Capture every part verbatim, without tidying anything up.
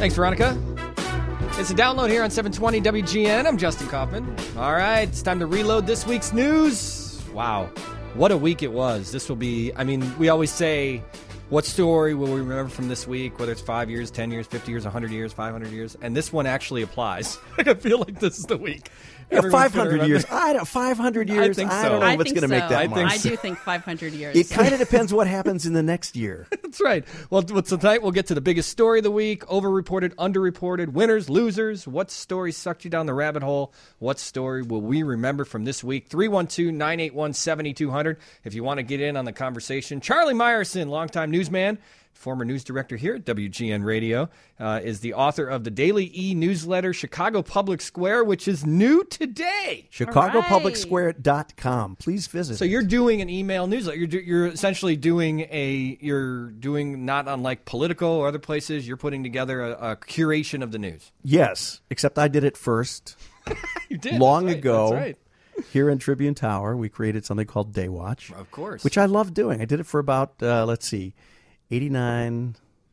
Thanks, Veronica. It's a download here on seven twenty W G N. I'm Justin Kaufman. All right, it's time to reload this week's news. Wow, what a week it was. This will be, I mean, we always say, what story will we remember from this week, whether it's five years, ten years, fifty years, one hundred years, five hundred years, and this one actually applies. I feel like this is the week. Yeah, five hundred years. I don't, five hundred years. I think so. I don't know I what's going to so. make that I, mark. I do think five hundred years. It kind of depends what happens in the next year. That's right. Well, tonight we'll get to the biggest story of the week, overreported, underreported, winners, losers. What story sucked you down the rabbit hole? What story will we remember from this week? three one two, nine eight one, seven two zero zero if you want to get in on the conversation. Charlie Meyerson, longtime newsman, former news director here at W G N Radio, uh, is the author of the daily e-newsletter Chicago Public Square, which is new today. Chicago Public Square dot com. Please visit. So you're doing an email newsletter. You're, do, you're essentially doing a, you're doing not unlike Politico or other places, you're putting together a, a curation of the news. Yes, except I did it first. You did. Long That's right. ago. That's right. Here in Tribune Tower, we created something called Day Watch. Of course. Which I love doing. I did it for about, uh, let's see, eighty-nine,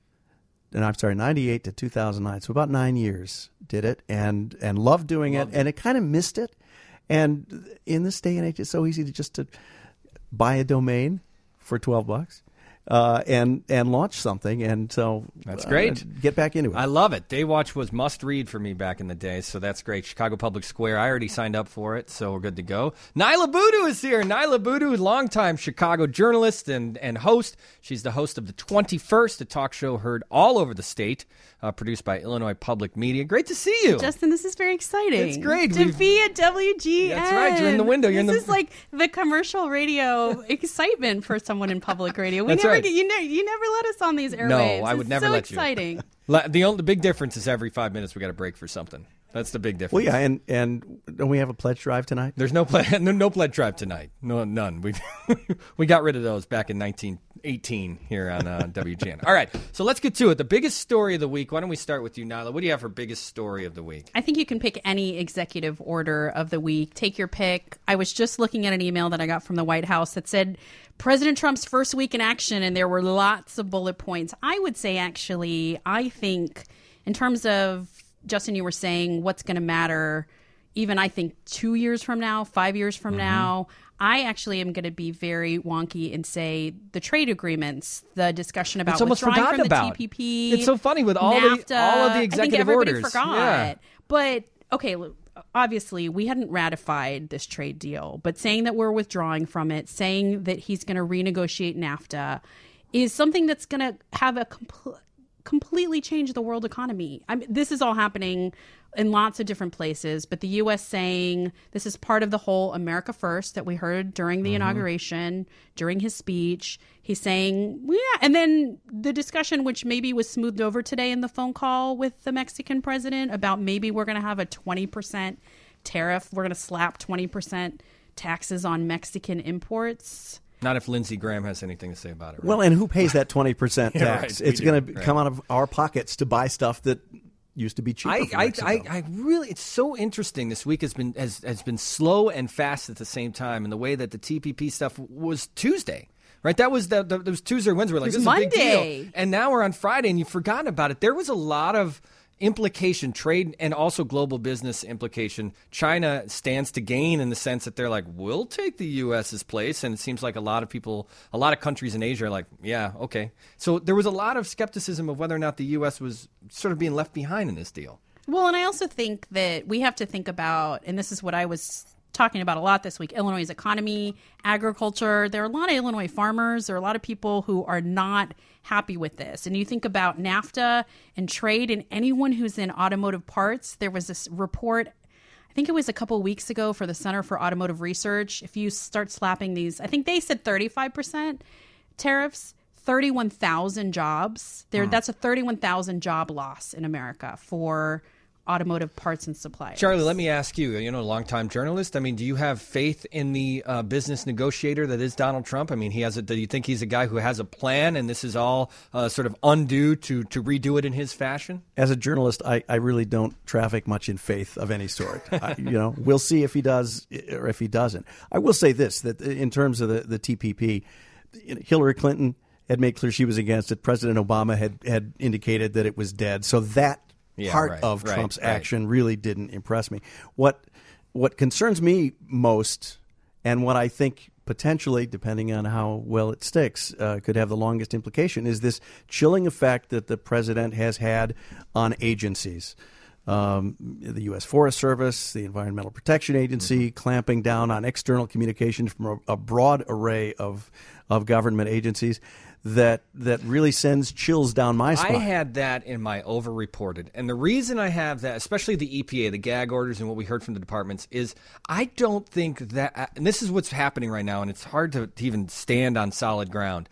and I'm sorry, ninety-eight to two thousand nine. So about nine years did it and, and loved doing Loved it. And it kind of missed it. And in this day and age, it's so easy to just to buy a domain for twelve bucks. Uh, and and launch something, and so that's great. Uh, get back into it. I love it. Daywatch was must read for me back in the day, so that's great. Chicago Public Square. I already signed up for it, so we're good to go. Nyla Boodoo is here. Nyla Boodoo, longtime Chicago journalist and and host. She's the host of the twenty-first, a talk show heard all over the state, uh, produced by Illinois Public Media. Great to see you, Justin. This is very exciting. It's great to We've, be at W G N. That's right. You're in the window. You're this in the... is like the commercial radio excitement for someone in public radio. We That's never right. get you know you never let us on these airwaves. No, I would it's never so let you. exciting. The only the big difference is every five minutes we got to break for something. That's the big difference. Well, yeah, and, and don't we have a pledge drive tonight? There's no pledge, no, no pledge drive tonight. No, none. We we got rid of those back in nineteen eighteen here on uh, W G N. All right, so let's get to it. The biggest story of the week. Why don't we start with you, Nyla? What do you have for biggest story of the week? I think you can pick any executive order of the week. Take your pick. I was just looking at an email that I got from the White House that said President Trump's first week in action, and there were lots of bullet points. I would say, actually, I think in terms of, Justin, you were saying what's going to matter, even I think two years from now, five years from mm-hmm. now, I actually am going to be very wonky and say the trade agreements, the discussion about withdrawing from the about. T P P. It's so funny with all NAFTA, the all of the executive I think everybody orders. forgot. Yeah. But, okay, obviously, we hadn't ratified this trade deal, but saying that we're withdrawing from it, saying that he's going to renegotiate NAFTA is something that's going to have a complete completely change the world economy. I mean, this is all happening in lots of different places, but the U S saying this is part of the whole America First that we heard during the mm-hmm. inauguration, during his speech. He's saying, yeah, and then the discussion, which maybe was smoothed over today in the phone call with the Mexican president about maybe we're going to have a twenty percent tariff. We're going to slap twenty percent taxes on Mexican imports. Not if Lindsey Graham has anything to say about it. Right? Well, and who pays that twenty percent yeah, tax? right, it's going to right. come out of our pockets to buy stuff that used to be cheaper I, from I, Mexico. I, I really, it's so interesting. This week has been has, has been slow and fast at the same time, and the way that the T P P stuff was Tuesday. Right, that was the, the those Tuesday or Wednesday. We're like, this is Monday. a big deal, and now we're on Friday, and you've forgotten about it. There was a lot of implication, trade, and also global business implication. China stands to gain in the sense that they're like, we'll take the U S's place, and it seems like a lot of people, a lot of countries in Asia are like, yeah, okay. So there was a lot of skepticism of whether or not the U S was sort of being left behind in this deal. Well, and I also think that we have to think about, and this is what I was talking about a lot this week, Illinois' economy, agriculture. There are a lot of Illinois farmers. There are a lot of people who are not happy with this. And you think about NAFTA and trade and anyone who's in automotive parts. There was this report, I think it was a couple of weeks ago, for the Center for Automotive Research. If you start slapping these, I think they said thirty-five percent tariffs, thirty-one thousand jobs. There, hmm. That's a thirty-one thousand job loss in America for automotive parts and suppliers. Charlie, let me ask you, you know, a longtime journalist. I mean, do you have faith in the uh, business negotiator that is Donald Trump? I mean, he has a, do you think he's a guy who has a plan and this is all uh, sort of undue to, to redo it in his fashion? As a journalist, I, I really don't traffic much in faith of any sort. I, you know, we'll see if he does or if he doesn't. I will say this, that in terms of the, the T P P, Hillary Clinton had made clear she was against it. President Obama had, had indicated that it was dead. So that Yeah, part right, of right, Trump's right. action really didn't impress me. What what concerns me most, and what I think potentially, depending on how well it sticks, uh, could have the longest implication, is this chilling effect that the president has had on agencies. Um, the U S Forest Service, the Environmental Protection Agency, mm-hmm. clamping down on external communications from a, a broad array of of government agencies that that really sends chills down my spine. I had that in my over-reported. And the reason I have that, especially the E P A, the gag orders and what we heard from the departments, is I don't think that, and this is what's happening right now, and it's hard to, to even stand on solid ground.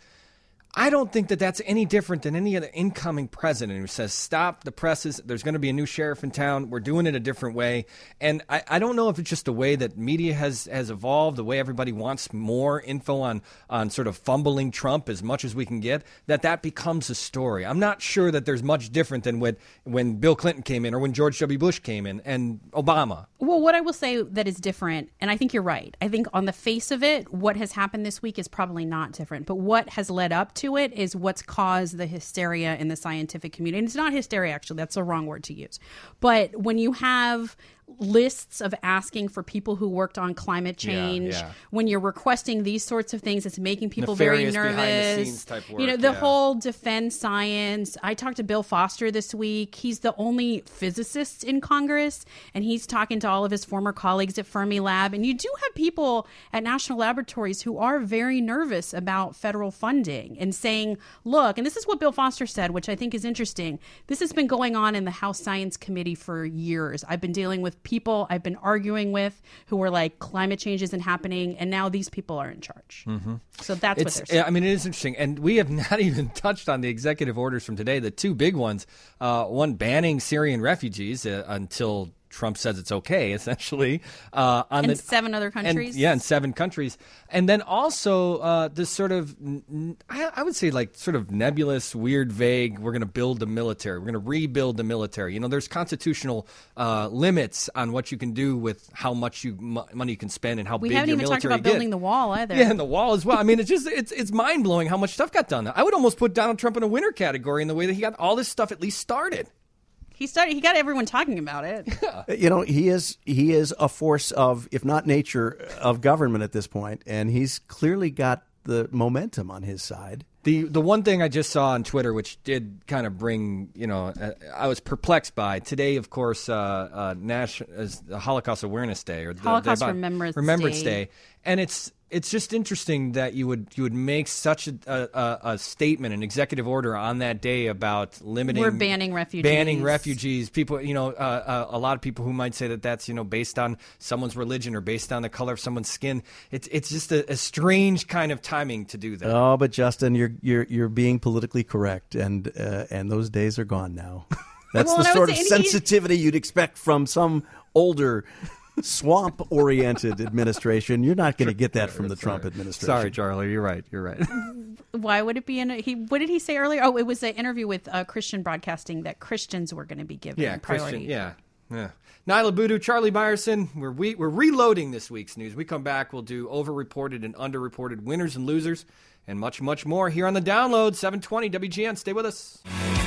I don't think that that's any different than any other incoming president who says, stop the presses. There's going to be a new sheriff in town. We're doing it a different way. And I, I don't know if it's just the way that media has, has evolved, the way everybody wants more info on, on sort of fumbling Trump as much as we can get, that that becomes a story. I'm not sure that there's much different than when, when Bill Clinton came in or when George W. Bush came in and Obama. Well, what I will say that is different, and I think you're right. I think on the face of it, what has happened this week is probably not different. But what has led up to it is what's caused the hysteria in the scientific community. And it's not hysteria, actually. That's the wrong word to use. But when you have lists of asking for people who worked on climate change, Yeah, yeah. when you're requesting these sorts of things, it's making people Nefarious very nervous. behind-the-scenes type work, you know, the yeah. whole defend science. I talked to Bill Foster this week. He's the only physicist in Congress, and he's talking to all of his former colleagues at Fermilab. And you do have people at national laboratories who are very nervous about federal funding and saying, look, and this is what Bill Foster said, which I think is interesting. This has been going on in the House Science Committee for years. I've been dealing with people I've been arguing with who were like, climate change isn't happening, and now these people are in charge. Mm-hmm. So that's It's, what they're saying. I mean, it is interesting. And we have not even touched on the executive orders from today, the two big ones. Uh, one banning Syrian refugees uh, until Trump says it's okay, essentially. Uh, on in the, seven other countries? And, yeah, in seven countries. And then also uh, this sort of, I, I would say like sort of nebulous, weird, vague, we're going to build the military. We're going to rebuild the military. You know, there's constitutional uh, limits on what you can do with how much you m- money you can spend and how we big haven't your even military talked about get. building the wall either. Yeah, and the wall as well. I mean, it's just it's it's mind blowing how much stuff got done. I would almost put Donald Trump in a winner category in the way that he got all this stuff at least started. He started. He got everyone talking about it. You know, he is he is a force of, if not nature, of government at this point, and he's clearly got the momentum on his side. The the one thing I just saw on Twitter, which did kind of bring, you know, uh, I was perplexed by today. Of course, uh, uh, National is the Holocaust Awareness Day or the, Holocaust the, Remembrance Remembrance Day. Day, and it's it's just interesting that you would you would make such a, a, a statement, an executive order on that day about limiting, We're banning refugees. banning refugees. People, you know, uh, uh, a lot of people who might say that that's, you know, based on someone's religion or based on the color of someone's skin. It's it's just a, a strange kind of timing to do that. Oh, but Justin, you're you're you're being politically correct, and uh, and those days are gone now. That's Well, the and I sort would of say- and he- sensitivity you'd expect from some older, swamp-oriented administration. You're not going to get that from the Trump administration. Sorry, Charlie, you're right. You're right. Why would it be in a, he? What did he say earlier? Oh, it was an interview with uh, Christian Broadcasting that Christians were going to be given Yeah, priority. Christian. Yeah, yeah. Nyla Boodoo, Charlie Myerson. We're we, we're reloading this week's news. We come back, we'll do overreported and underreported winners and losers, and much much more here on the Download. seven twenty W G N. Stay with us.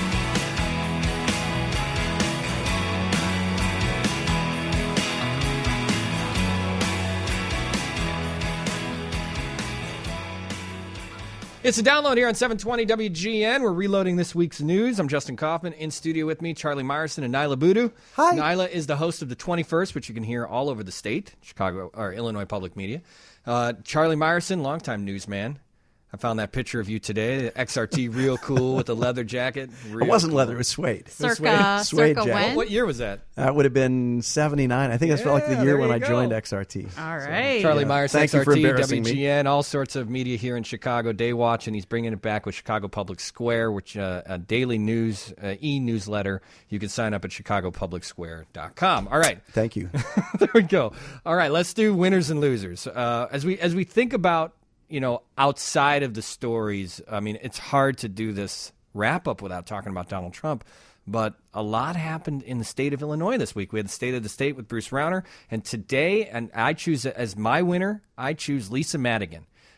It's a Download here on seven twenty W G N. We're reloading this week's news. I'm Justin Kaufman. In studio with me, Charlie Myerson and Nyla Boodoo. Hi. Nyla is the host of the twenty-first, which you can hear all over the state, Chicago or Illinois Public Media. Uh, Charlie Myerson, longtime newsman. I found that picture of you today. X R T, real cool with the leather jacket. It Real wasn't cool. leather; it was suede. Circa, Suede circa jacket. when? What year was that? That would have been seventy-nine. I think that's like Yeah, the year there when you I go. joined X R T. All right. Charlie Yeah. Myers, Thank X you R for T, embarrassing me. W G N, all sorts of media here in Chicago, Daywatch, and he's bringing it back with Chicago Public Square, which uh, a daily news, uh, e-newsletter. You can sign up at chicago public square dot com. All right. Thank you. There we go. All right, let's do winners and losers. Uh, as we as we think about, you know, outside of the stories, I mean, it's hard to do this wrap-up without talking about Donald Trump, but a lot happened in the state of Illinois this week. We had the State of the State with Bruce Rauner, and today, and I choose as my winner, I choose Lisa Madigan.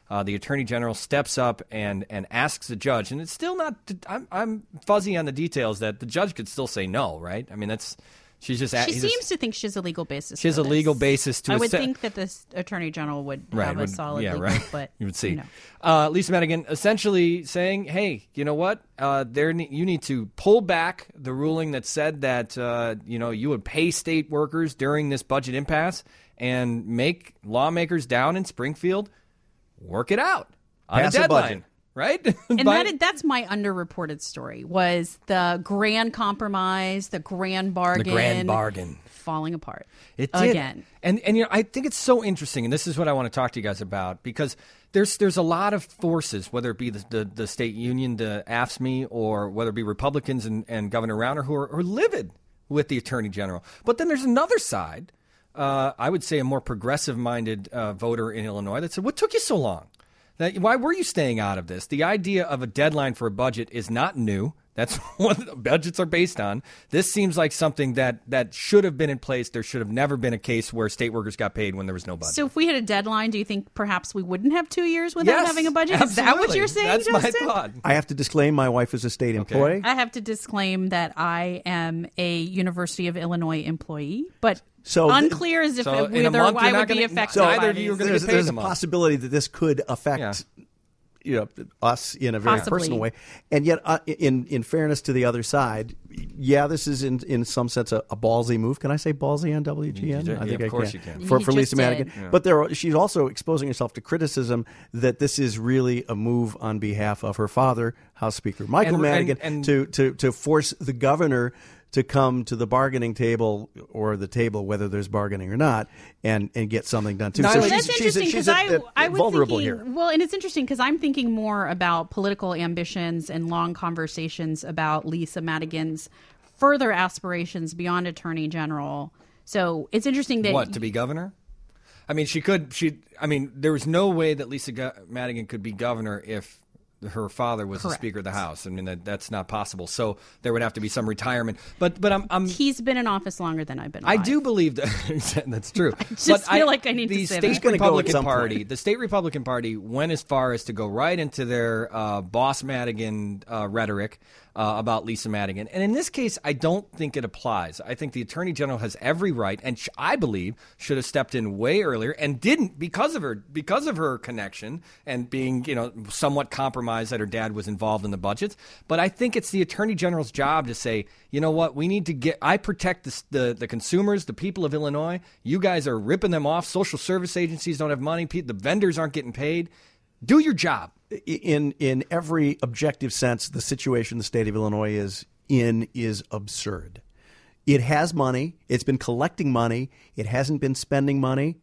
Uh, the attorney general steps up and, and asks the judge, and it's still not. I'm, I'm fuzzy on the details that the judge could still say no, right? I mean, that's she's just. She he's seems just, to think she has a legal basis. She has for a this. legal basis to. I would assi- think that this attorney general would right, have would, a solid yeah, legal, right. but you would see. You know. uh, Lisa Madigan essentially saying, "Hey, you know what? Uh, there, ne- you need to pull back the ruling that said that uh, you know you would pay state workers during this budget impasse, and make lawmakers down in Springfield work it out on Pass a a deadline." budget. Right? And By- that, that's my underreported story, was the grand compromise, the grand bargain. The grand bargain. Falling apart. It did. Again. And and you know, I think it's so interesting, and this is what I want to talk to you guys about, because there's there's a lot of forces, whether it be the the, the state union, the A F S C M E, or whether it be Republicans and, and Governor Rauner, who are, are livid with the Attorney General. But then there's another side, uh, I would say a more progressive-minded uh, voter in Illinois that said, what took you so long? That, why were you staying out of this? The idea of a deadline for a budget is not new. That's what budgets are based on. This seems like something that, that should have been in place. There should have never been a case where state workers got paid when there was no budget. So if we had a deadline, do you think perhaps we wouldn't have two years without Yes, having a budget? Is that what absolutely. you're saying, That's Justin? my thought. I have to disclaim my wife is a state employee. I have to disclaim that I am a University of Illinois employee, but So th- unclear as if So it, in a whether month, I you're not would be gonna- affected so by neither of these. you are gonna there's, get paid there's a the month. possibility that this could affect Yeah. you know us in a very Possibly. personal way, and yet uh, in in fairness to the other side, yeah, this is in in some sense a, a ballsy move. Can I say ballsy on W G N? You do- I think yeah, I of course can. you can. For You for just Lisa Madigan, did. Yeah. but there are, she's also exposing herself to criticism that this is really a move on behalf of her father, House Speaker Michael And- Madigan, and- and- to to to force the governor to come to the bargaining table or the table, whether there's bargaining or not, and, and get something done too. Nyla, So Well, she's, that's she's, interesting she's because a- I, a- I was vulnerable thinking, here. well, and it's interesting because I'm thinking more about political ambitions and long conversations about Lisa Madigan's further aspirations beyond Attorney General. So it's interesting that What, to be governor? I mean, she could. She. I mean, there was no way that Lisa Go- Madigan could be governor if her father was the Correct. Speaker of the House. I mean, that, that's not possible. So there would have to be some retirement. But but I'm. I'm he's been in office longer than I've been. I alive. do believe that that's true. I just feel like I need to the say that. state He's gonna go at Republican some Party, point. the state Republican Party went as far as to go right into their uh, boss Madigan uh, rhetoric uh, about Lisa Madigan, and in this case, I don't think it applies. I think the Attorney General has every right, and sh- I believe should have stepped in way earlier, and didn't because of her because of her connection and being you know somewhat compromised that her dad was involved in the budgets. But I think it's the Attorney General's job to say, you know what, we need to get. I protect the the, the consumers, the people of Illinois. You guys are ripping them off. Social service agencies don't have money. Pe- The vendors aren't getting paid. Do your job. in in every objective sense, the situation the state of Illinois is in is absurd. It has money. It's been collecting money. It hasn't been spending money.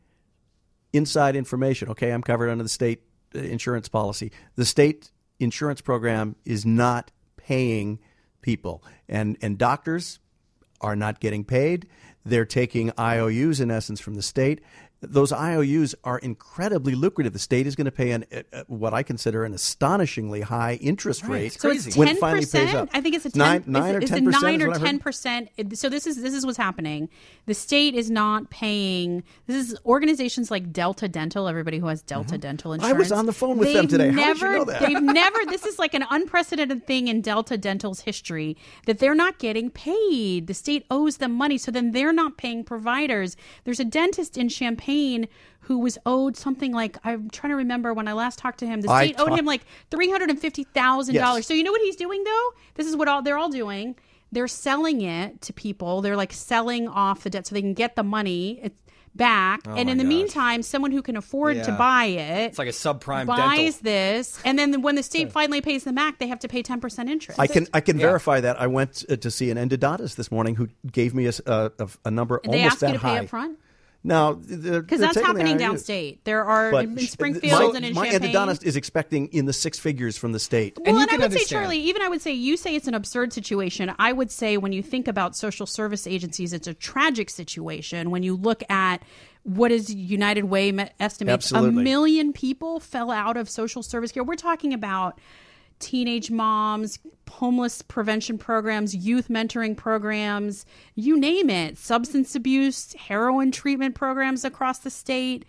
Inside information. Okay, I'm covered under the state uh, insurance policy. The state insurance program is not paying people, and and doctors are not getting paid. They're taking I O Us in essence from the state. Those I O Us are incredibly lucrative. The state is going to pay an uh, what I consider an astonishingly high interest rate. it's So crazy. it's when ten it finally pays percent. up. I think it's a ten, nine, nine or it's, ten it's a percent. nine is or what I heard. ten percent. So this is this is what's happening. The state is not paying. This is organizations like Delta Dental. Everybody who has Delta Dental Mm-hmm. I insurance. was on the phone with they've them today. How Never, did you know that? They've never. This is like an unprecedented thing in Delta Dental's history that they're not getting paid. The state owes them money, so then they're not paying providers. There's a dentist in Champaign who was owed something like, I'm trying to remember when I last talked to him, the I state owed talk- him like three hundred fifty thousand dollars. Yes. So you know what he's doing though? This is what all they're all doing. They're selling it to people. They're like selling off the debt so they can get the money it's back. and my in the gosh. meantime, someone who can afford to Yeah. buy it It's like a subprime buys dental. this, and then when the state finally pays them back, they have to pay ten percent interest. I can I can Yeah. verify that. I went uh, to see an endodontist this morning who gave me a, s- a- a- a number they almost ask you that to pay high. up front? No, Because that's happening downstate. There are But in sh- Springfield my, and in my Champaign. endodontist is expecting in the six figures from the state. And Well, you and I can would say, understand. Charlie, even I would say, you say it's an absurd situation. I would say when you think about social service agencies, it's a tragic situation. When you look at what is United Way me- estimates, Absolutely. a million people fell out of social service care. We're talking about teenage moms, homeless prevention programs, youth mentoring programs, you name it, substance abuse, heroin treatment programs across the state.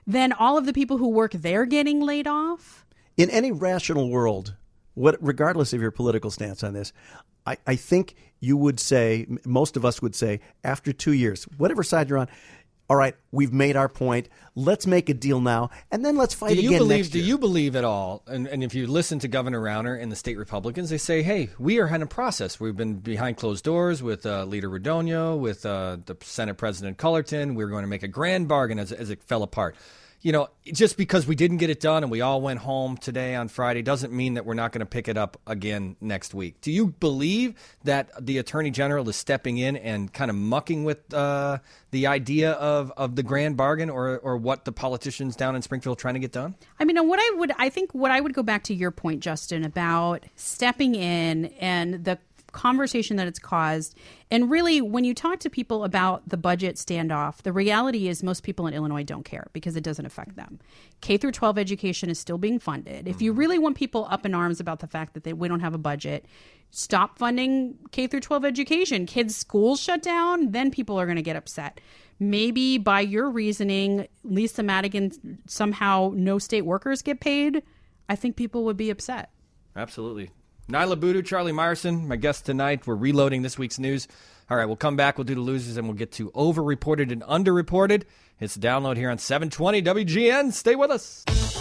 then all of the people who work there getting laid off. In any rational world, what, regardless of your political stance on this, I, I think you would say, most of us would say, after two years, whatever side you're on, all right, we've made our point. Let's make a deal now, and then let's fight do you again believe, next year. Do you believe at all, and, and if you listen to Governor Rauner and the state Republicans, they say, hey, we are in a process. We've been behind closed doors with uh, Leader Radonio, with uh, the Senate President Cullerton. We're going to make a grand bargain as, as it fell apart. You know, just because we didn't get it done and we all went home today on Friday doesn't mean that we're not going to pick it up again next week. Do you believe that the Attorney General is stepping in and kind of mucking with uh, the idea of, of the grand bargain or or what the politicians down in Springfield are trying to get done? I mean, what I would, I think what I would go back to your point, Justin, about stepping in and the conversation that it's caused. And really, when you talk to people about the budget standoff, the reality is most people in Illinois don't care because it doesn't affect them. K through twelve education is still being funded. If you really want people up in arms about the fact that they, we don't have a budget, stop funding K through twelve education. Kids' schools shut down, then people are going to get upset. Maybe by your reasoning, Lisa Madigan, somehow no state workers get paid. I think people would be upset. Absolutely. Nyla Boodoo, Charlie Myerson, my guest tonight. We're reloading this week's news. All right, we'll come back. We'll do the losers, and we'll get to overreported and underreported. It's a download here on seven twenty W G N. Stay with us.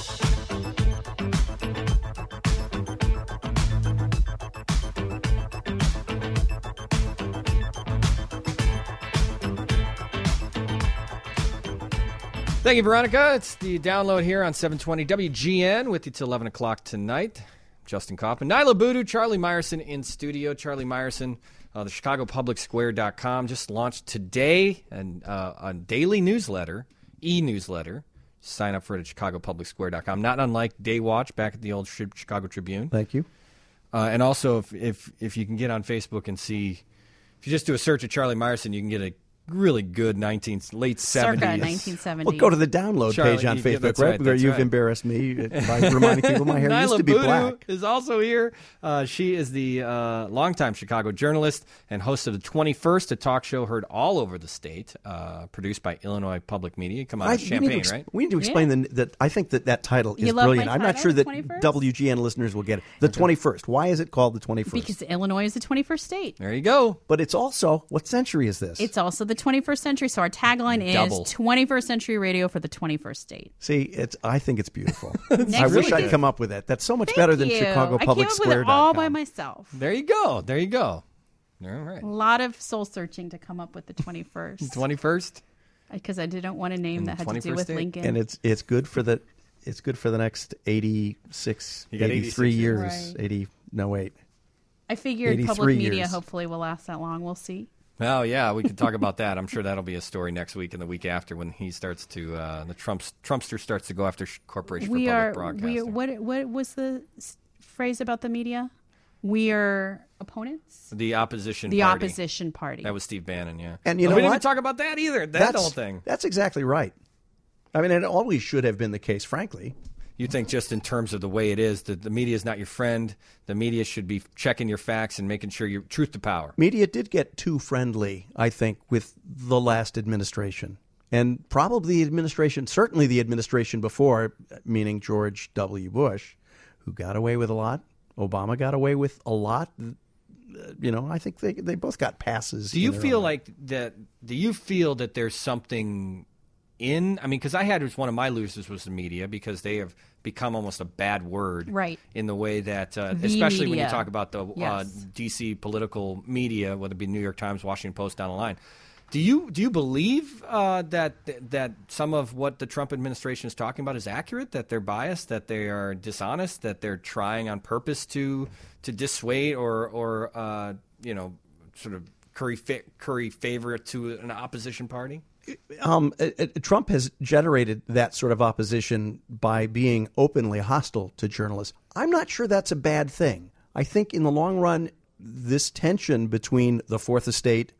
Thank you, Veronica. It's the download here on seven twenty W G N with you till eleven o'clock tonight. Justin Kaufman, Nyla Boodoo, Charlie Myerson in studio. Charlie Myerson, uh, the Chicago Public Square dot com just launched today and uh, a daily newsletter, e-newsletter. Sign up for it at Chicago Public Square dot com. Not unlike Day Watch back at the old Chicago Tribune. Thank you. Uh, and also, if, if if you can get on Facebook and see, if you just do a search of Charlie Myerson, you can get a really good nineteen late seventies. Circa nineteen seventy. Well, go to the download Charlie, page on you- Facebook, that's right? right, Where that's you've right. embarrassed me by reminding people my hair Nyla used to be Boodoo black. is also here. Uh, she is the uh, longtime Chicago journalist and host of the twenty-first, a talk show heard all over the state, uh, produced by Illinois Public Media. Come on, I- it's we, need to Champaign, ex- right? we need to explain the, that. I think that that title is You love my brilliant. I'm not title, sure the that twenty-first? W G N listeners will get it. The twenty-first. Why is it called the twenty-first? Because Illinois is the twenty-first state. There you go. But it's also, what century is this? It's also the twenty-first century. So our tagline is Double. twenty-first century radio for the twenty-first state. See, it's. I think it's beautiful. Next I wish week I'd is- come up with that. That's so much Thank better than you. Chicago I Public came up Square with it all dot com. by myself. There you go. There you go. All right. A lot of soul searching to come up with the twenty-first. twenty-first. Because I didn't want a name And that had to do twenty-first with state. Lincoln. And it's it's good for the it's good for the next eighty-six, You got eighty-three eighty-six years. Right. eighty no wait. I figured eighty-three public media years. hopefully will last that long. We'll see. Oh, yeah, we could talk about that. I'm sure that'll be a story next week and the week after when he starts to, uh, the Trump's, Trumpster starts to go after Sh- Corporation We for Public are. Broadcasting. We are. What? What was the s- phrase about the media? We are opponents. The opposition The party. opposition party. That was Steve Bannon, yeah. And you Oh, know we didn't what? even talk about that either. That That's whole thing. That's exactly right. I mean, it always should have been the case, frankly. You think just in terms of the way it is, that the media is not your friend. The media should be checking your facts and making sure you're truth to power. Media did get too friendly, I think, with the last administration. And probably the administration, certainly the administration before, meaning George W. Bush, who got away with a lot. Obama got away with a lot. You know, I think they they both got passes. Do you in their feel own right. like that? Do you feel that there's something in? I mean, because I had was one of my losers was the media because they have become almost a bad word, Right. In the way that, uh, The especially when you media. talk about the uh, Yes. D C political media, whether it be New York Times, Washington Post, down the line. Do you do you believe uh, that that some of what the Trump administration is talking about is accurate? That they're biased, that they are dishonest, that they're trying on purpose to to dissuade or or uh, you know sort of curry fa- curry favor to an opposition party? Um, uh, uh, Trump has generated that sort of opposition by being openly hostile to journalists. I'm not sure that's a bad thing. I think in the long run, this tension between the Fourth Estate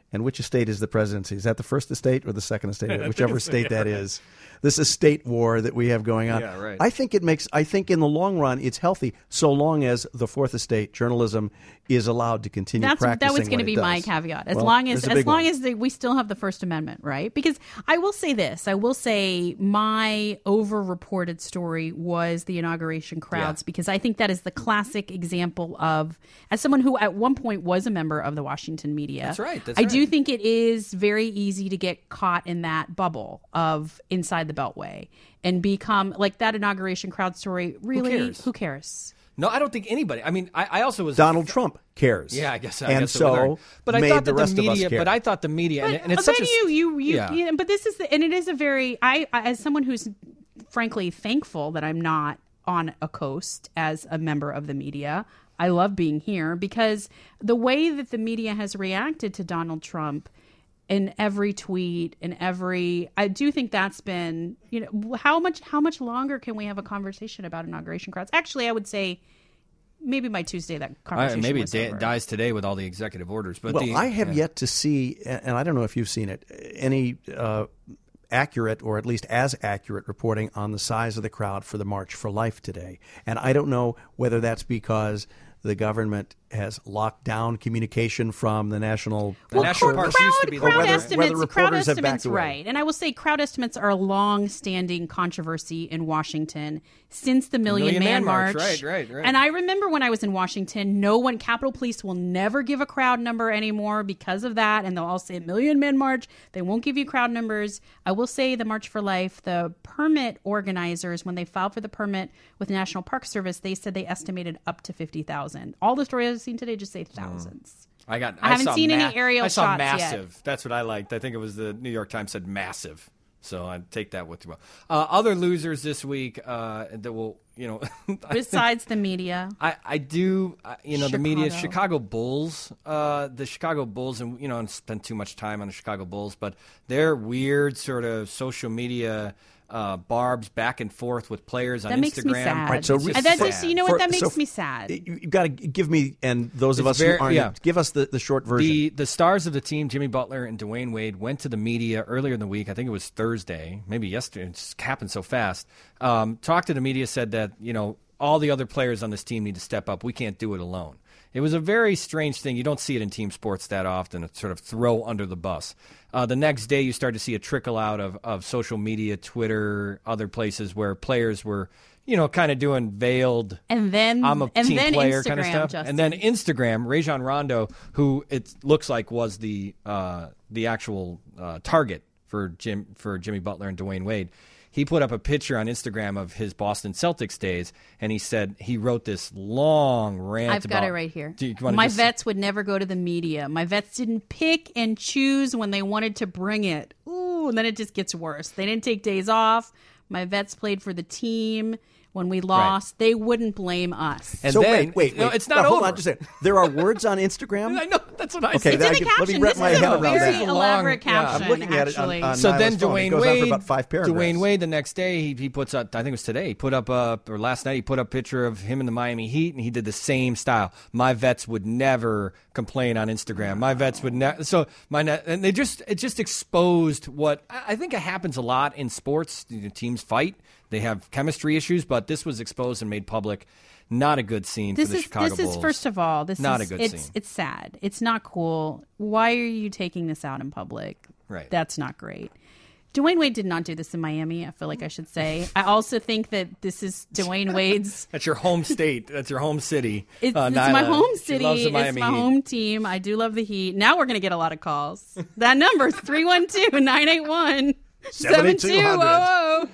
And which estate is the presidency? Is that the first estate or the second estate? Whichever state that is. This estate war that we have going on. Yeah, right. I think it makes. I think in the long run, it's healthy so long as the fourth estate journalism is allowed to continue That's, practicing. That was going to what it be does. my caveat. As Well, long as there's a as big long one. as the, we still have the First Amendment, right? Because I will say this. I will say my over-reported story was the inauguration crowds, Yeah. because I think that is the classic example of, as someone who at one point was a member of the Washington media. That's right, that's I do right. think it is very easy to get caught in that bubble of inside the Beltway and become like that inauguration crowd story. Really, cares? Who cares? No, I don't think anybody. I mean, I, I also was Donald Trump cares. Yeah, I guess. I and guess so it was. But I made thought the that rest the of us media. care. But I thought the media, and, But, and it's but such a you, you, you, yeah. you- But this is, the, and it is a very. I, I, as someone who's frankly thankful that I'm not on a coast as a member of the media. I love being here because the way that the media has reacted to Donald Trump in every tweet and every, I do think that's been, you know, how much, how much longer can we have a conversation about inauguration crowds? Actually, I would say. Maybe by Tuesday that I, conversation maybe it was da- over. dies today with all the executive orders. But Well, the, I have yeah. yet to see, and I don't know if you've seen it, any uh, accurate or at least as accurate reporting on the size of the crowd for the March for Life today. And I don't know whether that's because the government has locked down communication from the national. The national crowd, parks used to be the crowd whether- estimates, whether crowd reporters have estimates, backed away. right? And I will say, crowd estimates are a long-standing controversy in Washington since the Million, Million Man, Man March, March. right, right, right. And I remember when I was in Washington, no one, Capitol Police will never give a crowd number anymore because of that, and they'll all say Million Man March. They won't give you crowd numbers. I will say, the March for Life, the permit organizers, when they filed for the permit with National Park Service, they said they estimated up to fifty thousand. All the stories I've seen today just say thousands. I got. I haven't saw seen any ma- aerial I saw shots yet. massive. That's what I liked. I think it was the New York Times said massive. So I take that with you. Uh, other losers this week uh, that will, you know, I Besides the media. I, I do, uh, you know, the media, Chicago. Chicago Bulls, uh, the Chicago Bulls, and, you know, I don't spend too much time on the Chicago Bulls, but their weird sort of social media uh, barbs back and forth with players on That Instagram. makes me sad. Right, so It's re- just And that sad. just, you know what, For- that makes so me sad. You've got to give me, and those of It's us very- who aren't, yeah. give us the, the short version. The the stars of the team, Jimmy Butler and Dwayne Wade, went to the media earlier in the week. I think it was Thursday, maybe yesterday. It just happened so fast. Um, talked to the media, said that, you know, all the other players on this team need to step up. We can't do it alone. It was a very strange thing. You don't see it in team sports that often, a sort of throw under the bus. Uh, the next day, you start to see a trickle out of, of social media, Twitter, other places where players were, you know, kind of doing veiled And then, I'm a and team then player Instagram, kind of stuff. Justin. And then Instagram, Rajon Rondo, who it looks like was the uh, the actual uh, target for Jim for Jimmy Butler and Dwayne Wade. He put up a picture on Instagram of his Boston Celtics days, and he said he wrote this long rant. I've got about, it right here. Do you wanna My just- vets would never go to the media. My vets didn't pick and choose when they wanted to bring it. Ooh, and then it just gets worse. They didn't take days off. My vets played for the team. When we lost, they wouldn't blame us. And so then, wait, wait, no, wait. it's not Now, hold over. on just a second. There are words on Instagram? I know, that's what I Okay, said. that- It's in the let me caption. wrap This my is head a around very that. elaborate Yeah. I'm caption. I'm looking at it on, actually. on So then Nyla's phone. Dwayne It goes Wade, on for about five paragraphs. Dwayne Wade, the next day he, he puts up. I think it was today. He put up a or last night he put up a picture of him in the Miami Heat, and he did the same style. My vets would never complain on Instagram. My vets would never. So my ne- and they just it just exposed what I I think it happens a lot in sports. You know, teams fight. They have chemistry issues, but this was exposed and made public. Not a good scene This for the is Chicago this Bulls. is first of all, this Not is a good it's scene. it's sad. It's not cool. Why are you taking this out in public? Right. That's not great. Dwayne Wade did not do this in Miami. I feel like I should say. I also think that this is Dwayne Wade's. That's your home state. That's your home city. It's, uh, it's my Nyla. home She city. loves the It's Miami my Heat. home team. I do love the Heat. Now we're going to get a lot of calls. That number is three one two, nine eight one, seven two zero zero.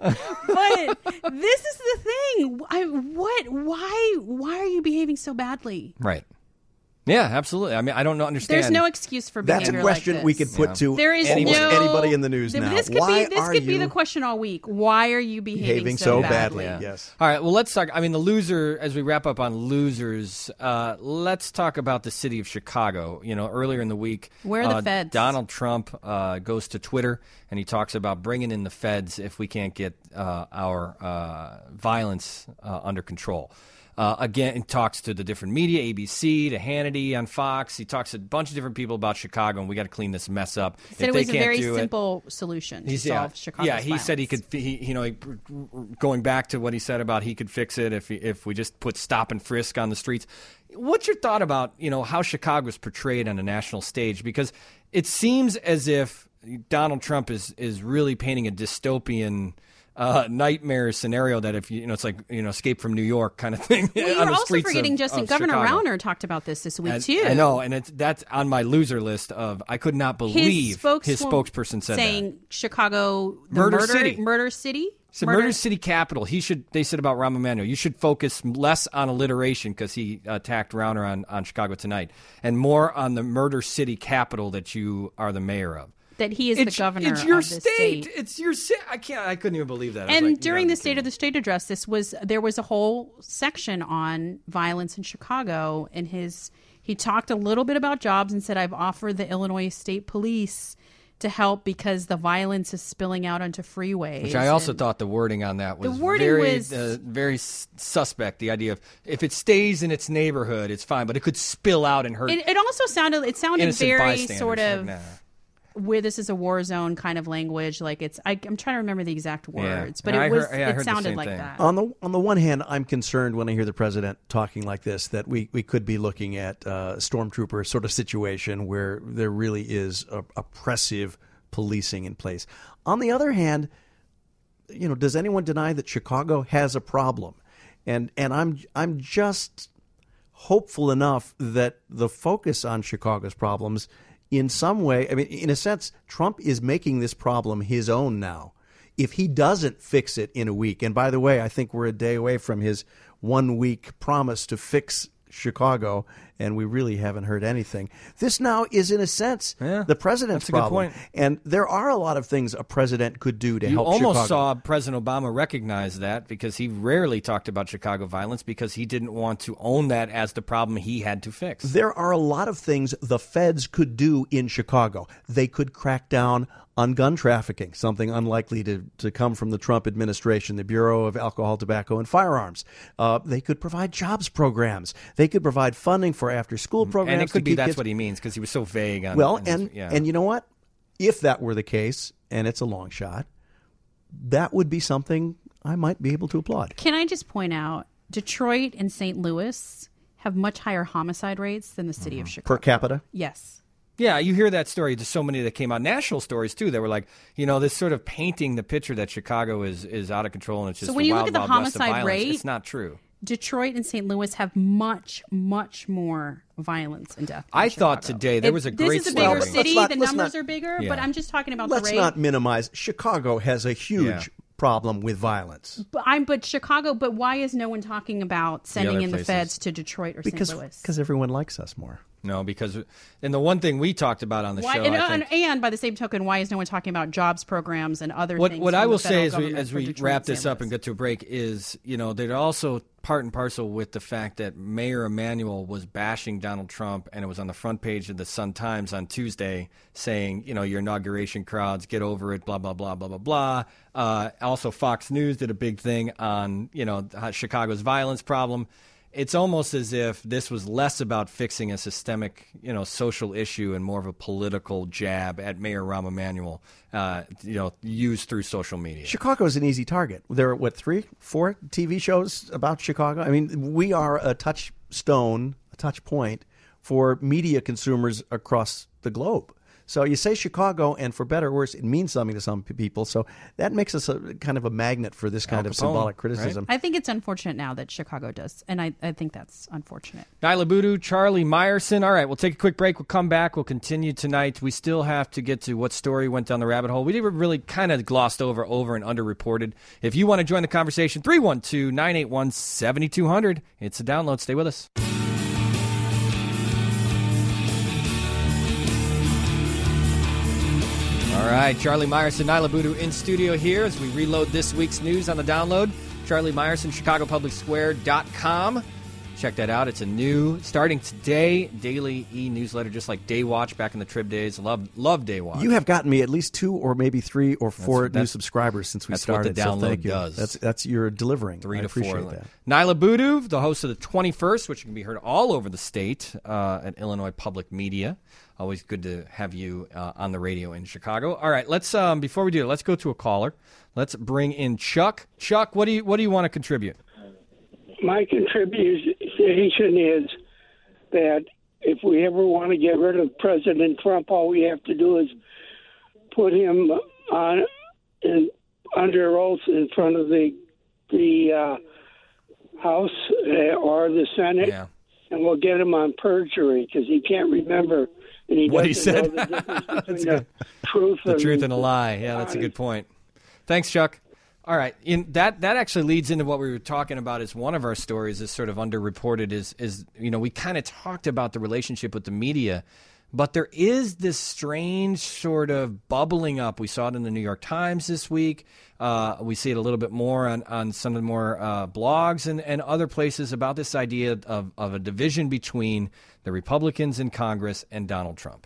But this is the thing. I, what? Why? Why are you behaving so badly? Right. Yeah, absolutely. I mean, I don't know, understand. There's no excuse for behavior That's a question like we this. could put Yeah. to There is almost no, anybody in the news Th- now. This could Why be this are could be you the question all week. Why are you behaving, behaving so badly? Yeah. Yes. All right. Well, let's talk. I mean, the loser. As we wrap up on losers, uh, let's talk about the city of Chicago. You know, earlier in the week, Where are the uh, feds? Donald Trump uh, goes to Twitter and he talks about bringing in the feds if we can't get uh, our uh, violence uh, under control. Uh, again, and talks to the different media, A B C, to Hannity on Fox. He talks to a bunch of different people about Chicago, and we got to clean this mess up. He said if it was they a can't very do simple it, solution to he's, solve yeah, Chicago's Yeah, he violence. said he could, he, you know, he, going back to what he said about he could fix it if he, if we just put stop and frisk on the streets. What's your thought about, you know, how Chicago is portrayed on a national stage? Because it seems as if Donald Trump is is really painting a dystopian Uh, nightmare scenario that if you, you know, it's like, you know, Escape from New York kind of thing. Well, you're on the also streets forgetting, of, Justin, of Governor Chicago. Rauner talked about this this week, And- too. I know, and it's that's on my loser list of I could not believe his, spokes- his spokesperson said saying that. Chicago, the Murder murder, city. Murder city? It's a murder city capital. He should. They said about Rahm Emanuel, you should focus less on alliteration because he attacked Rauner on, on Chicago Tonight, and more on the murder city capital that you are the mayor of. That he is It's, the governor it's your of the state. state. It's your state. I can't. I couldn't even believe that. I was And like, you during gotta the be State kidding of the State address, this was there was a whole section on violence in Chicago, and his he talked a little bit about jobs and said, "I've offered the Illinois State Police to help because the violence is spilling out onto freeways." Which I also and- thought the wording on that was The wording very, was- uh, very s- suspect. The idea of if it stays in its neighborhood, it's fine, but it could spill out and hurt It, it also sounded it sounded innocent very bystanders. sort Like, of nah. where this is a war zone kind of language. Like it's I, I'm trying to remember the exact Yeah. words, but And it I was heard- yeah, I it heard the sounded same like thing. that. On the on the one hand, I'm concerned when I hear the president talking like this that we, we could be looking at a stormtrooper sort of situation where there really is a, oppressive policing in place. On the other hand, you know, does anyone deny that Chicago has a problem? And and I'm I'm just hopeful enough that the focus on Chicago's problems in some way, I mean, in a sense, Trump is making this problem his own now. If he doesn't fix it in a week, and by the way, I think we're a day away from his one-week promise to fix Chicago, and we really haven't heard anything. This now is, in a sense, Yeah, the president's that's a good problem. point. And there are a lot of things a president could do to You help almost Chicago. saw President Obama recognize that because he rarely talked about Chicago violence because he didn't want to own that as the problem he had to fix. There are a lot of things the feds could do in Chicago. They could crack down on gun trafficking, something unlikely to, to come from the Trump administration, the Bureau of Alcohol, Tobacco, and Firearms. Uh, they could provide jobs programs. They could provide funding for after-school programs. And it could to be keep that's kids- what he means because he was so vague on Well, on his- and, yeah. and you know what? If that were the case, and it's a long shot, that would be something I might be able to applaud. Can I just point out, Detroit and Saint Louis have much higher homicide rates than the city of Chicago. Per capita? Yes. Yeah, you hear that story. There's so many that came out. National stories, too, that were like, you know, this sort of painting the picture that Chicago is, is out of control and it's just So when the you wild, look at the wild west of homicide violence. rate- It's not true. Detroit and Saint Louis have much, much more violence and death. than I thought Chicago. today there It- was a great This is a story. bigger Let's city. not- the let's numbers not- are bigger, Yeah. but I'm just talking about Let's the rate. not minimize. Chicago has a huge Yeah. problem with violence. But I'm but Chicago. But why is no one talking about sending other in the places. feds to Detroit or Because Saint Louis? because everyone likes us more. No, because and the one thing we talked about on the Why, show, and, I think, and, and by the same token, why is no one talking about jobs programs and other what things? what from I the will federal say as we government as for we Detroit wrap and this Saint up and Louis? get to a break is, you know, they're also part and parcel with the fact that Mayor Emanuel was bashing Donald Trump, and it was on the front page of the Sun Times on Tuesday saying, you know, your inauguration crowds, get over it, blah, blah, blah, blah, blah, blah. Uh, also, Fox News did a big thing on, you know, Chicago's violence problem. It's almost as if this was less about fixing a systemic, you know, social issue and more of a political jab at Mayor Rahm Emanuel, uh, you know, used through social media. Chicago is an easy target. There are, what, three, four T V shows about Chicago? I mean, we are a touchstone, a touch point for media consumers across the globe. So you say Chicago, and for better or worse, it means something to some people. So that makes us a kind of a magnet for this kind Al of Capone, symbolic criticism. I think it's unfortunate now that Chicago does, and I, I think that's unfortunate. Nyla Boodoo, Charlie Meyerson. All right, we'll take a quick break. We'll come back. We'll continue tonight. We still have to get to what story went down the rabbit hole. We did really kind of glossed over, over and underreported. If you want to join the conversation, three one two, nine eight one, seven two zero zero. It's a download. Stay with us. All right, Charlie Meyerson, Nyla Boodoo in studio here as we reload this week's news on the download. Charlie Meyerson, Chicago Public Square dot com. Check that out. It's a new, starting today, daily e-newsletter, just like Daywatch back in the Trib days. Love love Daywatch. You have gotten me at least two or maybe three or four That's- new that's- subscribers since we that's what the started. So download thank you. does. That's that's you're delivering. Three I to appreciate four. that. Nyla Boodoo, the host of the twenty-first, which can be heard all over the state uh, at Illinois Public Media. Always good to have you uh, on the radio in Chicago. All right, let's um, before we do it, let's go to a caller. Let's bring in Chuck. Chuck, what do you what do you want to contribute? My contribution is that if we ever want to get rid of President Trump, all we have to do is put him on in, under oath in front of the the uh, House uh, or the Senate, Yeah. and we'll get him on perjury because he can't remember and he What he doesn't said. know the difference between good. the truth The and truth and a lie. Yeah, that's a good point. Thanks, Chuck. All right, in, that that actually leads into what we were talking about. Is one of our stories is sort of underreported. Is is you know we kind of talked about the relationship with the media, but there is this strange sort of bubbling up. We saw it in the New York Times this week. Uh, we see it a little bit more on, on some of the more uh, blogs and, and other places about this idea of, of a division between the Republicans in Congress and Donald Trump.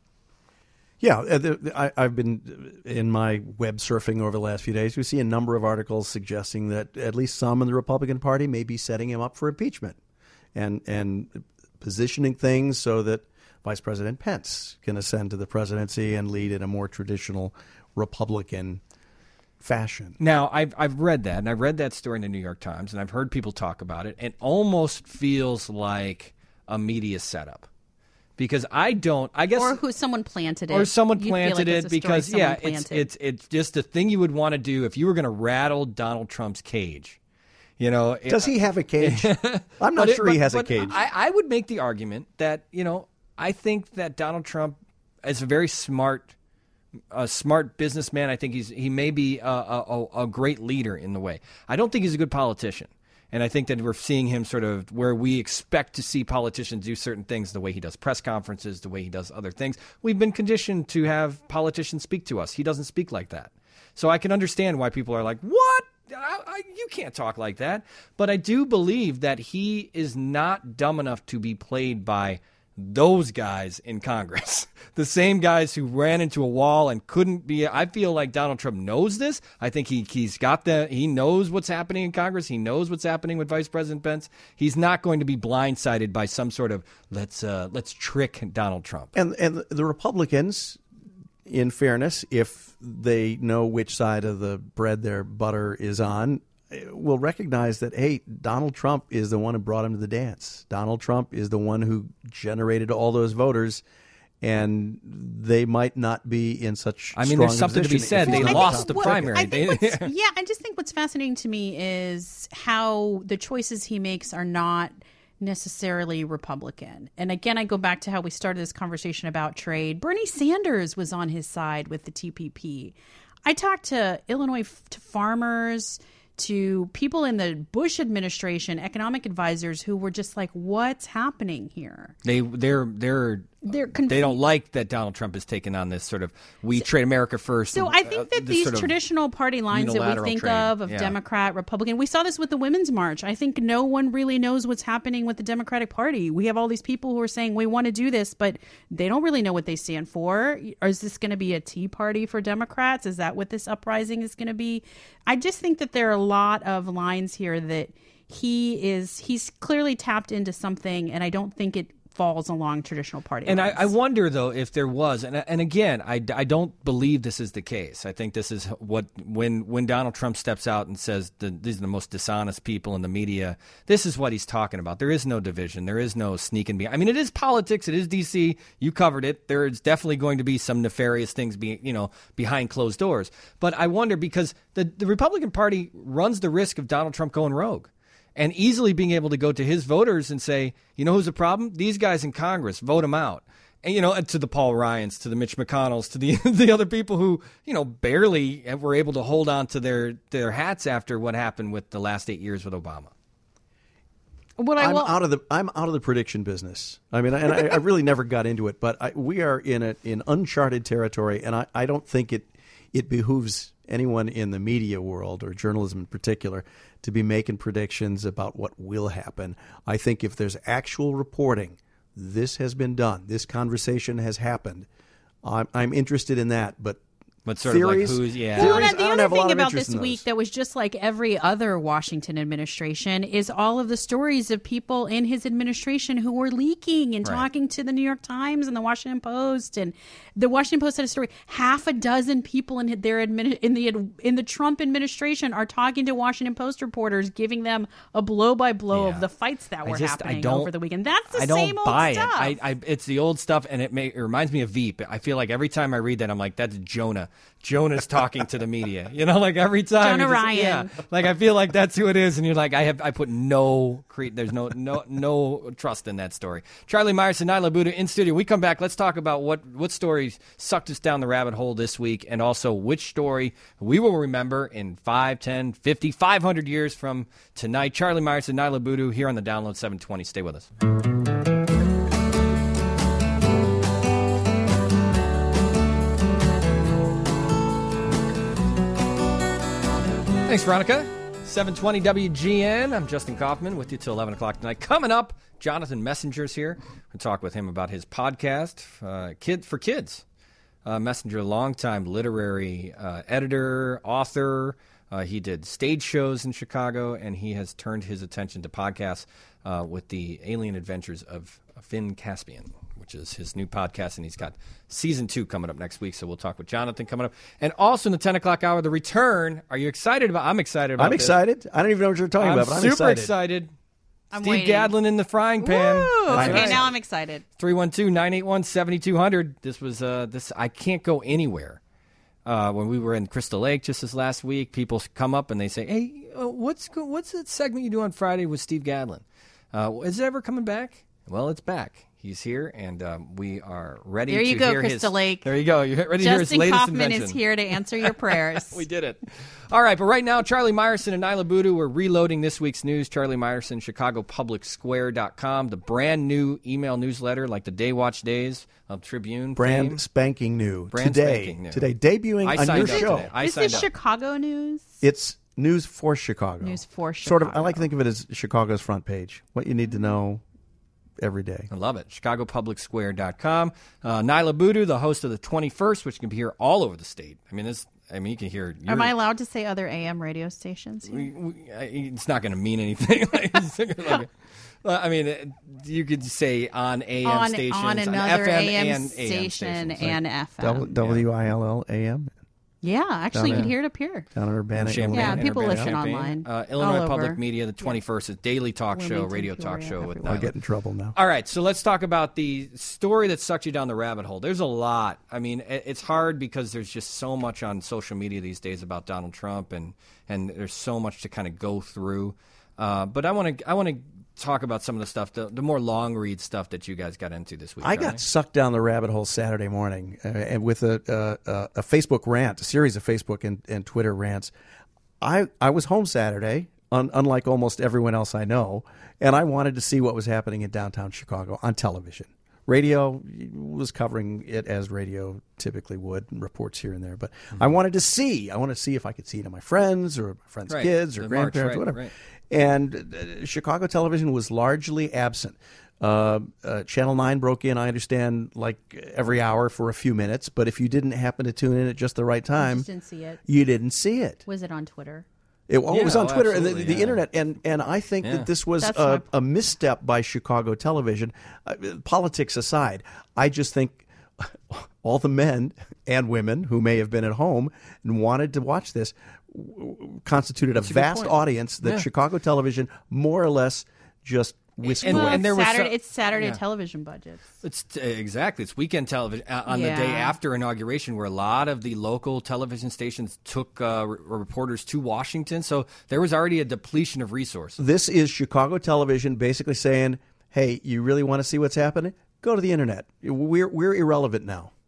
Yeah, uh, the, the, I, I've been in my web surfing over the last few days. We see a number of articles suggesting that at least some in the Republican Party may be setting him up for impeachment and and positioning things so that Vice President Pence can ascend to the presidency and lead in a more traditional Republican fashion. Now, I've I've read that, and I've read that story in the New York Times, and I've heard people talk about it. It almost feels like a media setup. Because I don't, I guess, or who someone planted it, or someone You'd feel planted like it it's a story because someone yeah, it's planted. it's it's just the thing you would want to do if you were going to rattle Donald Trump's cage. You know, Does he have a cage? I'm not But it- sure he but- has a but cage. I, I would make the argument that you know I think that Donald Trump is a very smart, a smart businessman. I think he's he may be a, a, a great leader in the way. I don't think he's a good politician. And I think that we're seeing him sort of where we expect to see politicians do certain things, the way he does press conferences, the way he does other things. We've been conditioned to have politicians speak to us. He doesn't speak like that. So I can understand why people are like, what? I, I, you can't talk like that. But I do believe that he is not dumb enough to be played by those guys in Congress, the same guys who ran into a wall and couldn't be. I feel like Donald Trump knows this. I think he, he's got the, he knows what's happening in Congress. He knows what's happening with Vice President Pence. He's not going to be blindsided by some sort of let's, uh, let's trick Donald Trump. And and the Republicans, in fairness, if they know which side of the bread their butter is on, will recognize that, hey, Donald Trump is the one who brought him to the dance. Donald Trump is the one who generated all those voters, and they might not be in such I mean, strong there's something to be position if said. he's They not lost top the of primary. I think They- what's, yeah, I just think what's fascinating to me is how the choices he makes are not necessarily Republican. And again, I go back to how we started this conversation about trade. Bernie Sanders was on his side with the T P P. I talked to Illinois f- to farmers, to people in the Bush administration, economic advisors who were just like, what's happening here? They they're they're They're they conf- don't like that Donald Trump has taken on this sort of we trade America first. So and, I uh, think that this these sort of traditional party lines that we unilateral think trade. of, of Yeah. Democrat, Republican, we saw this with the Women's March. I think no one really knows what's happening with the Democratic Party. We have all these people who are saying we want to do this, but they don't really know what they stand for. Or is this going to be a Tea Party for Democrats? Is that what this uprising is going to be? I just think that there are a lot of lines here that he is, he's clearly tapped into something, and I don't think it falls along traditional party And I, lines. I wonder, though, if there was, and and again, I, I don't believe this is the case. I think this is what, when when Donald Trump steps out and says the, these are the most dishonest people in the media, this is what he's talking about. There is no division. There is no sneaking behind. I mean, it is politics. It is D C. You covered it. There is definitely going to be some nefarious things being, you know, behind closed doors. But I wonder because the, the Republican Party runs the risk of Donald Trump going rogue. And easily being able to go to his voters and say, you know who's the problem? These guys in Congress, vote them out. And, you know, to the Paul Ryans, to the Mitch McConnells, to the the other people who, you know, barely were able to hold on to their, their hats after what happened with the last eight years with Obama. What I I'm will, out of the I'm out of the prediction business. I mean, and I, I really never got into it, but I, we are in a in uncharted territory, and I, I don't think it it behooves anyone in the media world or journalism in particular to be making predictions about what will happen. I think if there's actual reporting, this has been done, this conversation has happened, I'm, I'm interested in that. But But sort theories, of like who's, yeah. Well, theories, and the I don't other have a lot thing of about interest this in week those. that was just like every other Washington administration is all of the stories of people in his administration who were leaking and Right. talking to the New York Times and the Washington Post. And the Washington Post had a story. Half a dozen people in their admin, in the in the Trump administration are talking to Washington Post reporters, giving them a blow by blow Yeah. of the fights that I were just- I happening don't- over the weekend. That's the I don't same old buy stuff. it. I, I, it's the old stuff, and it, may, it reminds me of Veep. I feel like every time I read that, I'm like, that's Jonah. Jonah's talking to the media. You know, like every time. Jonah you just- Ryan. Yeah, like I feel like that's who it is, and you're like, I have, I put no, cre- there's no, no, no trust in that story. Charlie Myers and Nyla Buddha in studio. We come back. Let's talk about what what stories sucked us down the rabbit hole this week, and also which story we will remember in five, ten, fifty, five hundred years from tonight. Charlie Myers and Nyla Buddha here on the Download seven twenty. Stay with us. Thanks, Veronica. seven twenty W G N. I'm Justin Kaufman with you till eleven o'clock tonight. Coming up, Jonathan Messenger's here. We'll talk with him about his podcast, uh, Kid for Kids. Uh, Messenger, longtime literary uh, editor, author. Uh, he did stage shows in Chicago, and he has turned his attention to podcasts uh, with the Alien Adventures of Finn Caspian, which is his new podcast, and he's got season two coming up next week. So we'll talk with Jonathan coming up. And also in the ten o'clock hour, the return. Are you excited about? I'm excited about I'm this. excited. I don't even know what you're talking I'm about, but I'm super excited. excited. I'm Steve waiting. Gadlin in the frying pan. Woo! That's Okay, right. now I'm excited. three one two, nine eight one, seven two zero zero. This was uh this I can't go anywhere. Uh, when we were in Crystal Lake just this last week, people come up and they say, "Hey, uh, what's go- what's that segment you do on Friday with Steve Gadlin? Uh, is it ever coming back?" Well, it's back. He's here, and um, we are ready There to you go, hear Crystal his, Lake. There you go. You're ready to hear his Justin latest Kaufman invention. is here to answer your prayers. We did it. All right, but right now, Charlie Myerson and Nyla Buddha, we're reloading this week's news. Charlie Myerson, Chicago Public Square dot com, the brand new email newsletter like the Day Watch Days of Tribune. Brand fame. spanking new. Brand today, spanking new. Today, debuting I on signed your up show. today. I this signed is up. Chicago news. It's news for Chicago. News for Sort of. I Chicago. like to think of it as Chicago's front page. What you need to know every day. I love it. Chicago Public Square dot com. Uh, Nyla Buddha, the host of the twenty-first, which can be heard all over the state. I mean, this. I mean, you can hear. Am I allowed to say other A M radio stations? here? We, we, I- it's not going to mean anything. Like, it's like, well, I mean, it- you could say on A M on, stations, on another F M A M and station A M stations. and F M. W- W I L L A M Yeah, actually, you Down can in- hear it up here. down in Urbana. Champaign, Yeah, Illinois. people listen Champaign. online. Uh, all Illinois over. Public Media, the twenty-first, a daily talk show, Wilmington, radio talk Peoria, show with everywhere. I'll Nyla. get in trouble now. All right, so let's talk about the story that sucked you down the rabbit hole. There's a lot. I mean, it- it's hard because there's just so much on social media these days about Donald Trump, and and there's so much to kind of go through. Uh, but I want to I want to talk about some of the stuff, the, the more long read stuff that you guys got into this week. I Charlie. got sucked down the rabbit hole Saturday morning uh, and with a, uh, a Facebook rant, a series of Facebook and, and Twitter rants. I, I was home Saturday, un, unlike almost everyone else I know, and I wanted to see what was happening in downtown Chicago on television. Radio was covering it as radio typically would, and reports here and there. But Mm-hmm. I wanted to see. I wanted to see if I could see it in my friends or my friends' Right. kids or The march, grandparents, right, whatever. right. And uh, Chicago television was largely absent. Uh, uh, Channel nine broke in, I understand, like every hour for a few minutes. But if you didn't happen to tune in at just the right I time, just didn't see it. you didn't see it. Was it on Twitter? It, oh, it was Yeah, on oh, Twitter and the, absolutely, the yeah. internet, and, and I think Yeah. that this was That's a, my- a misstep by Chicago television. Uh, politics aside, I just think all the men and women who may have been at home and wanted to watch this w- constituted a, a good vast point. audience that Yeah. Chicago television more or less just whisked And- away. Well, and there was Saturday, so- it's Saturday yeah. television budgets. It's uh, exactly. It's weekend television uh, on the Yeah. day after inauguration, where a lot of the local television stations took uh, re- reporters to Washington. So there was already a depletion of resources. This is Chicago television basically saying, hey, you really want to see what's happening? Go to the internet. We're, we're irrelevant now.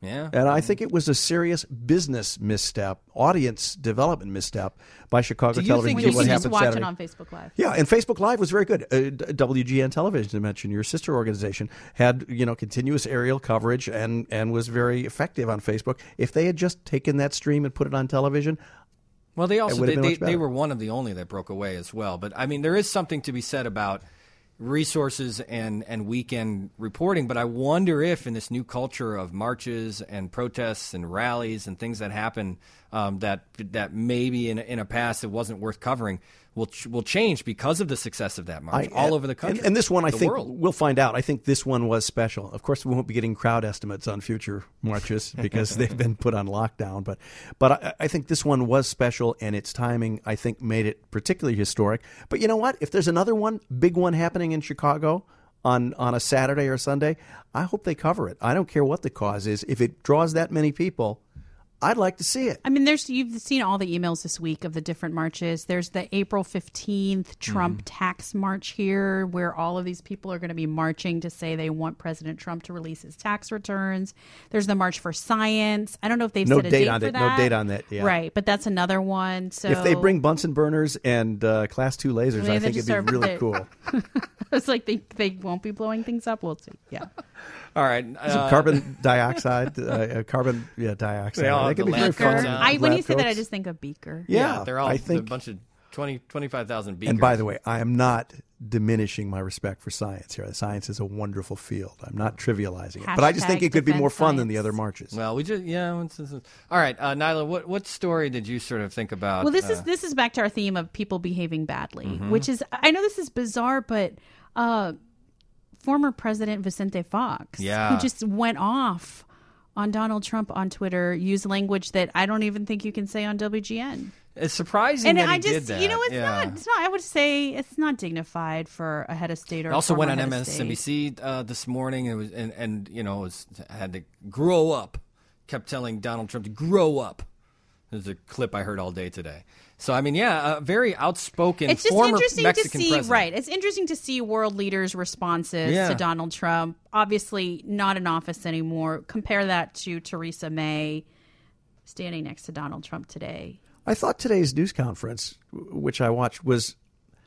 Yeah. And I think it was a serious business misstep, audience development misstep by Chicago Do you Television. think When to you what can just happened watch Saturday. it on Facebook Live. Yeah, and Facebook Live was very good. Uh, W G N Television, to mention your sister organization, had you know continuous aerial coverage and and was very effective on Facebook. If they had just taken that stream and put it on television, Well, they also would have they, been they, much they better. were one of the only that broke away as well. But I mean, there is something to be said about resources and, and weekend reporting. But I wonder if in this new culture of marches and protests and rallies and things that happen um, that that maybe in, in a past it wasn't worth covering will ch- will change because of the success of that march I- all over the country. And, and this one, I the think, world. we'll find out. I think this one was special. Of course, we won't be getting crowd estimates on future marches because they've been put on lockdown. But but I, I think this one was special, and its timing, I think, made it particularly historic. But you know what? If there's another one, big one happening in Chicago on, on a Saturday or Sunday, I hope they cover it. I don't care what the cause is. If it draws that many people, I'd like to see it. I mean, there's you've seen all the emails this week of the different marches. There's the April fifteenth Trump Mm-hmm. tax march here, where all of these people are going to be marching to say they want President Trump to release his tax returns. There's the March for Science. I don't know if they've No set a date date on for it. No that. date on that, yeah. Right, but that's another one. So If they bring Bunsen burners and uh, Class two lasers, Maybe I they think just it'd be are- really they- cool. it's like they they won't be blowing things up. We'll see. Yeah. all right. Some Uh, carbon dioxide, uh, uh, carbon yeah dioxide. They all That have could the be very lab coats fun. on. I when Lab you say that, I coats. just think of Beaker. Yeah, they're all I a think. bunch of twenty, twenty-five thousand beakers. And by the way, I am not diminishing my respect for science here. Science is a wonderful field. I'm not trivializing it, but I just think Hashtag it could be more defend fun than the science. other marches. Well, we just yeah. It's, it's, it's- all right, uh, Nyla, what what story did you sort of think about? Well, this uh, is this is back to our theme of people behaving badly, Mm-hmm. which is I know this is bizarre, but uh, former President Vicente Fox, Yeah. who just went off on Donald Trump on Twitter, used language that I don't even think you can say on W G N. It's surprising And that I he just, did that. you know, it's yeah. not, it's not. I would say it's not dignified for a head of state or. It also a went on former head M of S N B state. C uh, this morning. It was and, and you know it was, had to grow up. Kept telling Donald Trump to grow up. There's a clip I heard all day today. So I mean, yeah, a very outspoken It's just former interesting Mexican to see, president. right? It's interesting to see world leaders' responses Yeah. to Donald Trump. Obviously, not in office anymore. Compare that to Theresa May standing next to Donald Trump today. I thought today's news conference, w- which I watched, was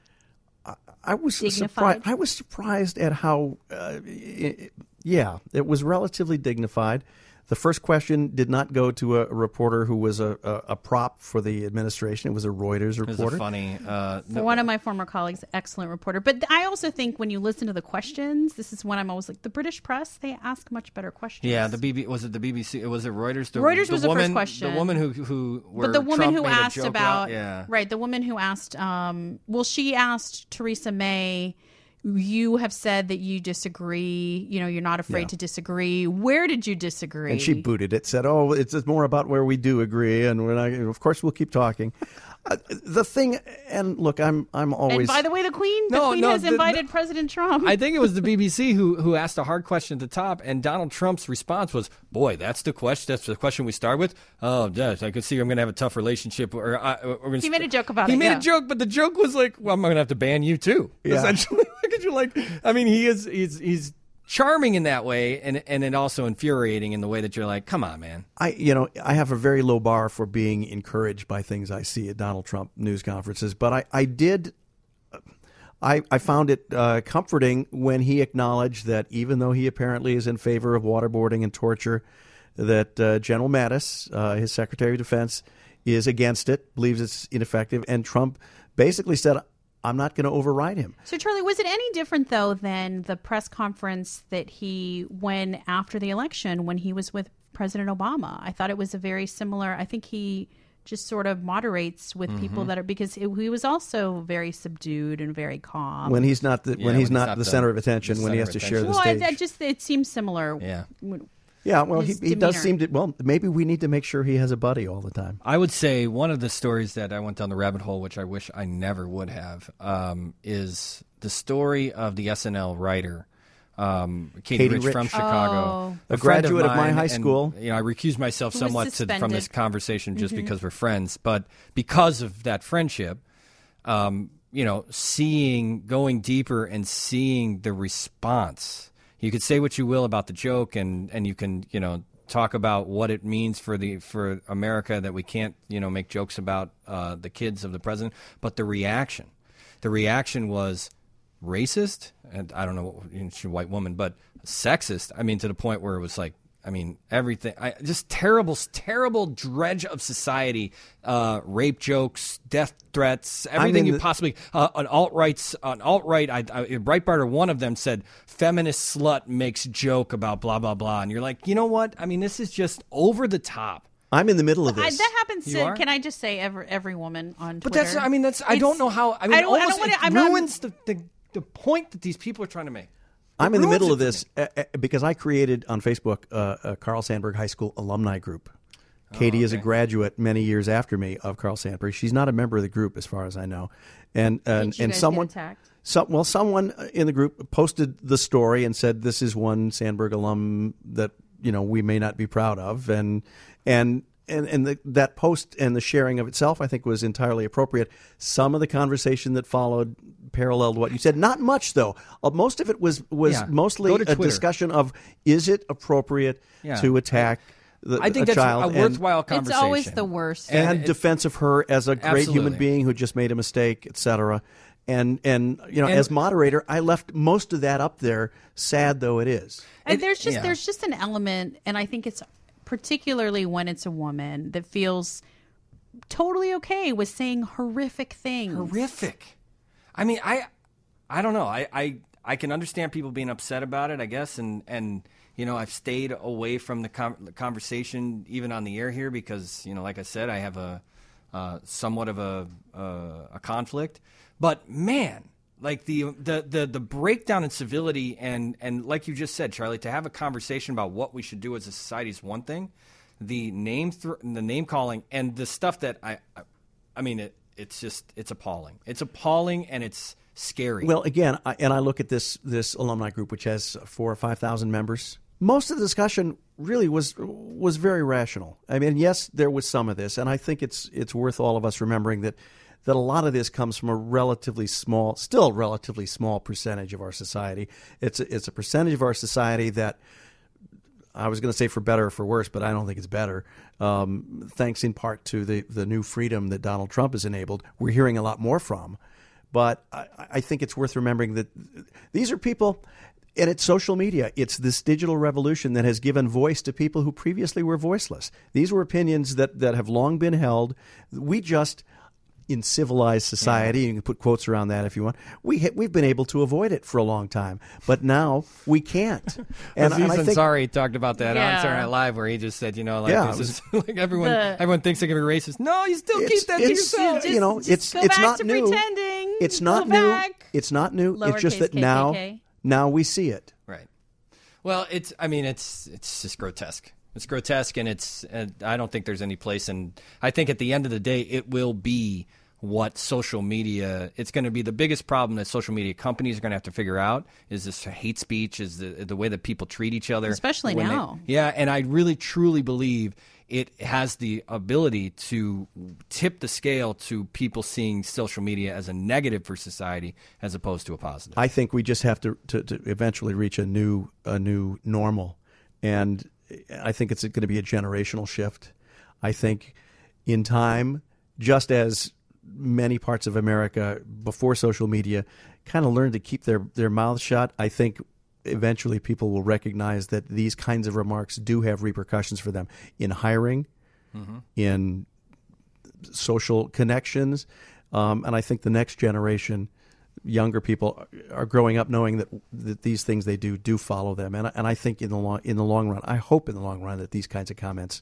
I, I was Dignified? surprised. I was surprised at how, uh, i- yeah, it was relatively dignified. The first question did not go to a reporter who was a, a, a prop for the administration. It was a Reuters It was reporter. a funny. Uh, For one of my former colleagues, excellent reporter. But I also think when you listen to the questions, this is when I'm always like, the British press, they ask much better questions. yeah, the B B was it the B B C? Was it Reuters? The, Reuters the was the first woman, question. The woman who who where But the woman Trump who made a asked joke about, yeah. right, the woman who asked, um, well, she asked Theresa May, you have said that you disagree, you know, you're not afraid Yeah. to disagree. Where did you disagree? And she booted it, said, "Oh, it's it's more about where we do agree, and we're not. Of course, we'll keep talking." Uh, the thing, and look, I'm I'm always. And by the way, the Queen, the No, Queen no, has the- invited President Trump. I think it was the B B C who who asked a hard question at the top, and Donald Trump's response was, "Boy, that's the question. That's the question we start with. Oh, yes, I can see I'm going to have a tough relationship." Or I, we're gonna He made a joke about he it, made yeah. a joke, but the joke was like, "Well, I'm going to have to ban you too." Yeah. Essentially, look at you like. I mean, he is he's he's charming in that way, and and it also infuriating in the way that you're like, "Come on, man." I, you know, I have a very low bar for being encouraged by things I see at Donald Trump news conferences, but I, I did, I, I found it uh, comforting when he acknowledged that even though he apparently is in favor of waterboarding and torture, that uh, General Mattis, uh, his Secretary of Defense, is against it, believes it's ineffective, and Trump basically said, I'm not going to override him. So, Charlie, was it any different, though, than the press conference that he, when after the election, when he was with President Obama? I thought it was a very similar, I think he just sort of moderates with Mm-hmm. people that are, because it, he was also very subdued and very calm. When he's not the, Yeah, when he's not, the, the- center of attention, the when he has center to of share the well, stage. I, I just, it seems similar. Yeah. Yeah, well, he, his he does demeanor. seem to. Well, maybe we need to make sure he has a buddy all the time. I would say one of the stories that I went down the rabbit hole, which I wish I never would have, um, is the story of the S N L writer, um, Katie, Katie Rich, Rich. from Chicago. Oh. A friend graduate of my mine, high and, school. You know, I recused myself Who was somewhat to, from suspended. this conversation just because we're friends. But because of that friendship, um, you know, seeing, going deeper and seeing the response. You could say what you will about the joke, and, and you can, you know, talk about what it means for the for America that we can't, you know, make jokes about uh, the kids of the president. But the reaction, the reaction was racist, and I don't know, she's a white woman, but sexist. I mean, to the point where it was like, I mean, everything. I, just terrible, terrible dredge of society. Uh, rape jokes, death threats, everything you the, possibly. Uh, an alt rights, an alt right. I, I, Breitbart or one of them said, "Feminist slut makes joke about blah blah blah," and you're like, you know what? I mean, this is just over the top. I'm in the middle of this. I, that happens You to. are? Can I just say every every woman on Twitter? But that's. I mean, that's. I It's- don't know how. I mean, I don't- I almost don't wanna- it I'm not- ruins the, the the point that these people are trying to make. I'm in the ruins middle it of for this uh, uh, because I created on Facebook uh, a Carl Sandburg High School alumni group. Katie is a okay. graduate many years after me of Carl Sandburg. She's not a member of the group, as far as I know. And and, Did you and guys someone, get attacked? some well, someone in the group posted the story and said, "This is one Sandburg alum that you know we may not be proud of," and and. And, and the, that post and the sharing of itself, I think, was entirely appropriate. Some of the conversation that followed paralleled what you said. Not much, though. Uh, most of it was was Yeah. mostly Go to a Twitter. discussion of, is it appropriate Yeah. to attack the, I think a that's child a and, worthwhile It's conversation. always the worst. and, And it- defense of her as a great human Absolutely. being who just made a mistake, et cetera. And, and you know, And- as moderator, I left most of that up there, sad though it is. And It- there's just yeah. there's just an element, and I think it's particularly when it's a woman that feels totally okay with saying horrific things. horrific. I mean, I, I don't know. I, I, I can understand people being upset about it, I guess, and and you know, I've stayed away from the, com- the conversation even on the air here because you know, like I said, I have a uh, somewhat of a uh, a conflict. But man, like the, the the the breakdown in civility and and like you just said, Charlie, to have a conversation about what we should do as a society is one thing. The name th- the name calling and the stuff that I, I, I mean, it it's just it's appalling. It's appalling and it's scary. Well, again, I, and I look at this this alumni group, which has four or five thousand members. Most of the discussion really was was very rational. I mean, yes, there was some of this, and I think it's it's worth all of us remembering that that a lot of this comes from a relatively small, still relatively small percentage of our society. It's a, it's a percentage of our society that, I was going to say for better or for worse, but I don't think it's better. Um, thanks in part to the, the new freedom that Donald Trump has enabled, we're hearing a lot more from. But I, I think it's worth remembering that these are people, and it's social media. It's this digital revolution that has given voice to people who previously were voiceless. These were opinions that, that have long been held. We just... in civilized society, yeah. You can put quotes around that if you want. We ha- we've been able to avoid it for a long time, but now we can't. And, and, and I think Ansari talked about that Yeah. on Saturday Night Live, where he just said, you know, like, Yeah, it's it just, like everyone, The- everyone thinks they can be racist. No, you still It's- keep that to it's- yourself. Just- you know, just it's go it's back not to new. pretending. It's Go not new. back. It's not new. It's just Lowercase that K K now K. now we see it. Right. Well, it's. I mean, it's. It's just grotesque. It's grotesque, and it's. And I don't think there's any place. And I think at the end of the day, it will be what social media. It's going to be the biggest problem that social media companies are going to have to figure out is this hate speech, is the the way that people treat each other, Especially when they- now. yeah, and I really truly believe it has the ability to tip the scale to people seeing social media as a negative for society as opposed to a positive. I think we just have to, to, to eventually reach a new a new normal, and I think it's going to be a generational shift. I think in time, just as many parts of America before social media kind of learned to keep their, their mouths shut, I think eventually people will recognize that these kinds of remarks do have repercussions for them in hiring, mm-hmm. in social connections, um, and I think the next generation, younger people, are growing up knowing that that these things they do do follow them, and and I think in the long in the long run, I hope in the long run that these kinds of comments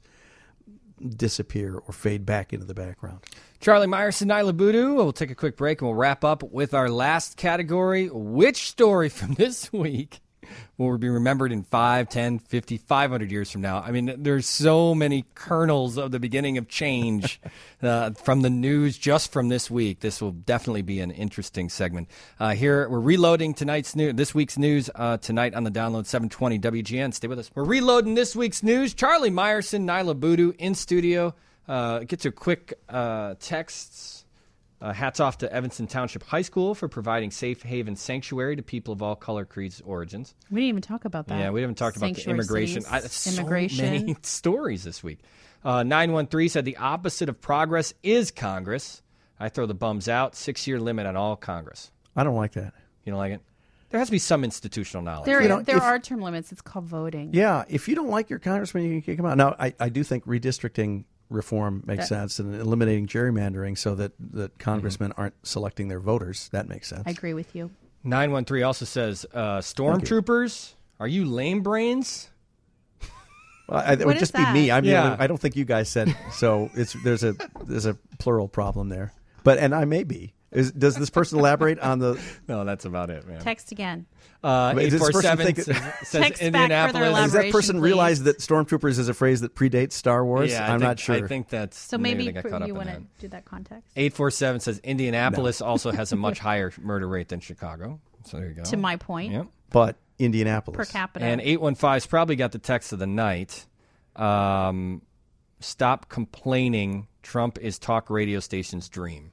disappear or fade back into the background. Charlie Meyerson, Nyla Boodoo. We'll take a quick break and we'll wrap up with our last category. Which story from this week will be remembered in five, ten, fifty, five hundred years from now? I mean, there's so many kernels of the beginning of change uh, from the news just from this week. This will definitely be an interesting segment. Uh, here, we're reloading tonight's news, this week's news uh, tonight on the Download seven twenty W G N. Stay with us. We're reloading this week's news. Charlie Meyerson, Nyla Boodoo in studio. Uh, get to quick uh, texts. Uh, hats off to Evanston Township High School for providing safe haven sanctuary to people of all color, creeds, origins. We didn't even talk about that. Yeah, we haven't talked about the Sanctuary immigration. cities, I, that's immigration. So many stories this week. Uh, nine one three said the opposite of progress is Congress. I throw the bums out. Six-year limit on all Congress. I don't like that. You don't like it? There has to be some institutional knowledge. There, You know, there if- are term limits. It's called voting. Yeah, if you don't like your congressman, you can kick him out. Now, I, I do think redistricting reform makes That- sense, and eliminating gerrymandering so that, that congressmen Mm-hmm. aren't selecting their voters. That makes sense. I agree with you. nine one three also says, uh, stormtroopers, are you lame brains? Well, I, it What would is just that? be me. I'm the Yeah. only- I don't think you guys said so. It's there's a there's a plural problem there, but and I may be. Is, does this person elaborate on the? No, that's about it, man. Text again. Uh, Wait, eight does this four person seven think- says, says Text back further Indianapolis. Does that elaboration, person please. realize that stormtroopers is a phrase that predates Star Wars? Yeah, I I'm think, not sure. I think that's So maybe, they got pr- caught up you in want that. to do that context. eight four seven says Indianapolis also has a much higher murder rate than Chicago. So there you go. To my point, Yep. but Indianapolis per capita. And eight one five's probably got the text of the night. Um, stop complaining. Trump is talk radio station's dream.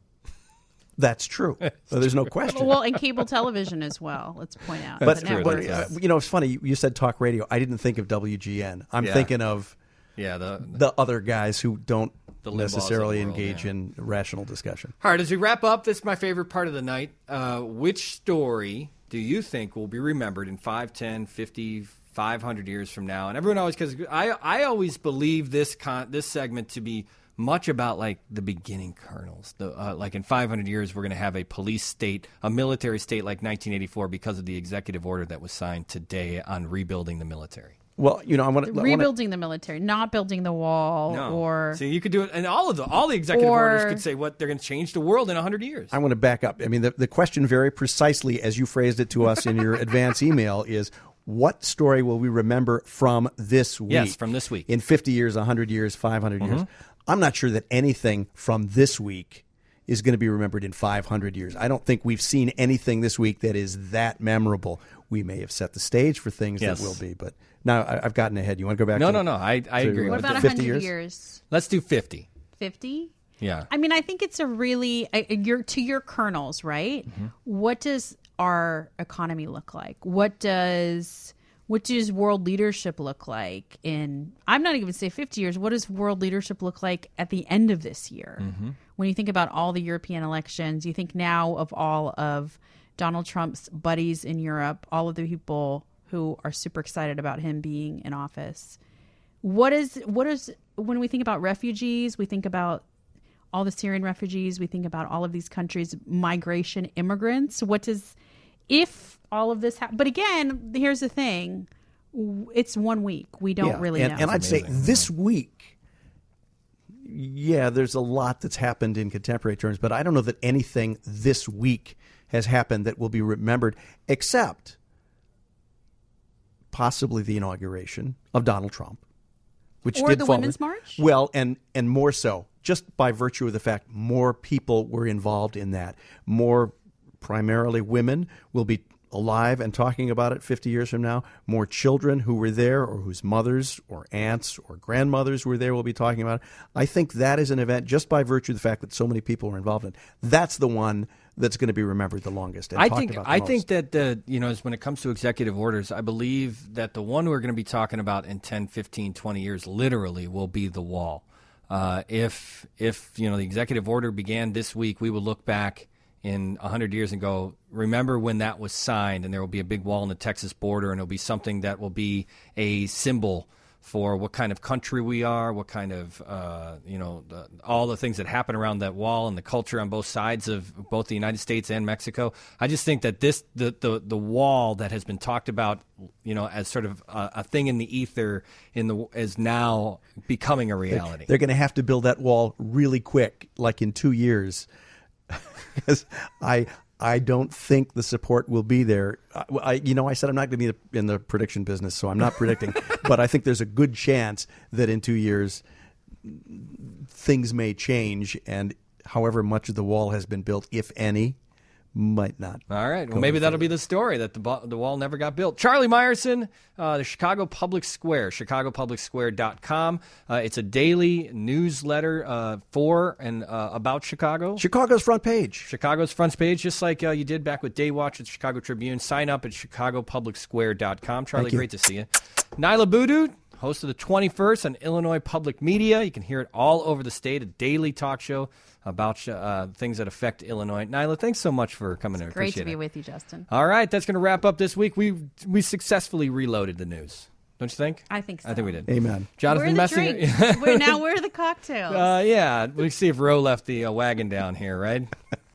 That's true. So there's no question. well, and cable television as well. Let's point out. but the true. but, networks. uh, you know, it's funny. You, you said talk radio. I didn't think of W G N. I'm Yeah. thinking of Yeah. The, the other guys who don't The Limbaughs necessarily of the world, engage yeah. in rational discussion. All right, as we wrap up, this is my favorite part of the night. Uh, which story do you think will be remembered in five, ten, fifty, five hundred years from now? And everyone always, because I, I always believe this con- this segment to be much about like the beginning kernels. The, uh, like in five hundred years, we're going to have a police state, a military state like nineteen eighty-four because of the executive order that was signed today on rebuilding the military. Well, you know, I want to Rebuilding the military, not building the wall, or so you could do it, and all of the all the executive Or- orders could say what they're going to change the world in one hundred years. I want to back up. I mean, the, the question very precisely as you phrased it to us in your advance email is, what story will we remember from this week? Yes, from this week. In fifty years, one hundred years, five hundred years. I'm not sure that anything from this week is going to be remembered in five hundred years. I don't think we've seen anything this week that is that memorable. We may have set the stage for things Yes. that will be, but now I, I've gotten ahead. You want to go back? No, to, no, no. I, I to, agree. what with about that. one fifty hundred years? years? Let's do fifty. fifty? Yeah. I mean, I think it's a really uh, your to your kernels, right? Mm-hmm. What does our economy look like? What does what does world leadership look like in? I'm not even gonna say fifty years. What does world leadership look like at the end of this year? Mm-hmm. When you think about all the European elections, you think now of all of Donald Trump's buddies in Europe, all of the people who are super excited about him being in office. What is what is when we think about refugees, we think about all the Syrian refugees, we think about all of these countries, migration, immigrants. What does, if all of this happens? But again, here's the thing. It's one week. We don't Yeah, really and, know. And I'd say amazing. this week, yeah, there's a lot that's happened in contemporary terms, but I don't know that anything this week has happened that will be remembered, except possibly the inauguration of Donald Trump, which Or did the fall Women's in- March? Well, and and more so, just by virtue of the fact more people were involved in that. More, primarily women, will be alive and talking about it fifty years from now. More children who were there or whose mothers or aunts or grandmothers were there will be talking about it. I think that is an event just by virtue of the fact that so many people were involved in it. That's the one that's going to be remembered the longest. And I talked think about the I most. think that the you know as when it comes to executive orders, I believe that the one we're going to be talking about in ten, fifteen, twenty years literally will be the wall. Uh, if if you know the executive order began this week, we will look back in one hundred years and go, remember when that was signed, and there will be a big wall on the Texas border, and it'll be something that will be a symbol for what kind of country we are, what kind of, uh, you know, the, all the things that happen around that wall and the culture on both sides of both the United States and Mexico. I just think that this, the, the, the wall that has been talked about, you know, as sort of a, a thing in the ether in the, is now becoming a reality. They're going to have to build that wall really quick, like in two years. Because I I don't think the support will be there. I, I, you know, I said I'm not going to be in the prediction business, so I'm not predicting. But I think there's a good chance that in two years things may change, and however much of the wall has been built, if any, might not. All right. Well, go maybe that'll further. be the story that the bu- the wall never got built. Charlie Meyerson, uh, the Chicago Public Square, chicago public square dot com. Uh, it's a daily newsletter uh, for and uh, about Chicago. Chicago's front page. Chicago's front page, just like uh, you did back with Daywatch at Chicago Tribune. Sign up at chicago public square dot com. Charlie, Thank you. great to see you. Nyla Boodoo, host of the twenty-first on Illinois Public Media. You can hear it all over the state, a daily talk show about uh, things that affect Illinois. Nyla, thanks so much for coming in. Great Appreciate to be it. with you, Justin. All right, that's going to wrap up this week. We we successfully reloaded the news. Don't you think? I think so. I think we did. Amen. Jonathan We're the Messinger. drinks. we're, now we're the cocktails. uh, yeah, we see if Roe left the uh, wagon down here, right?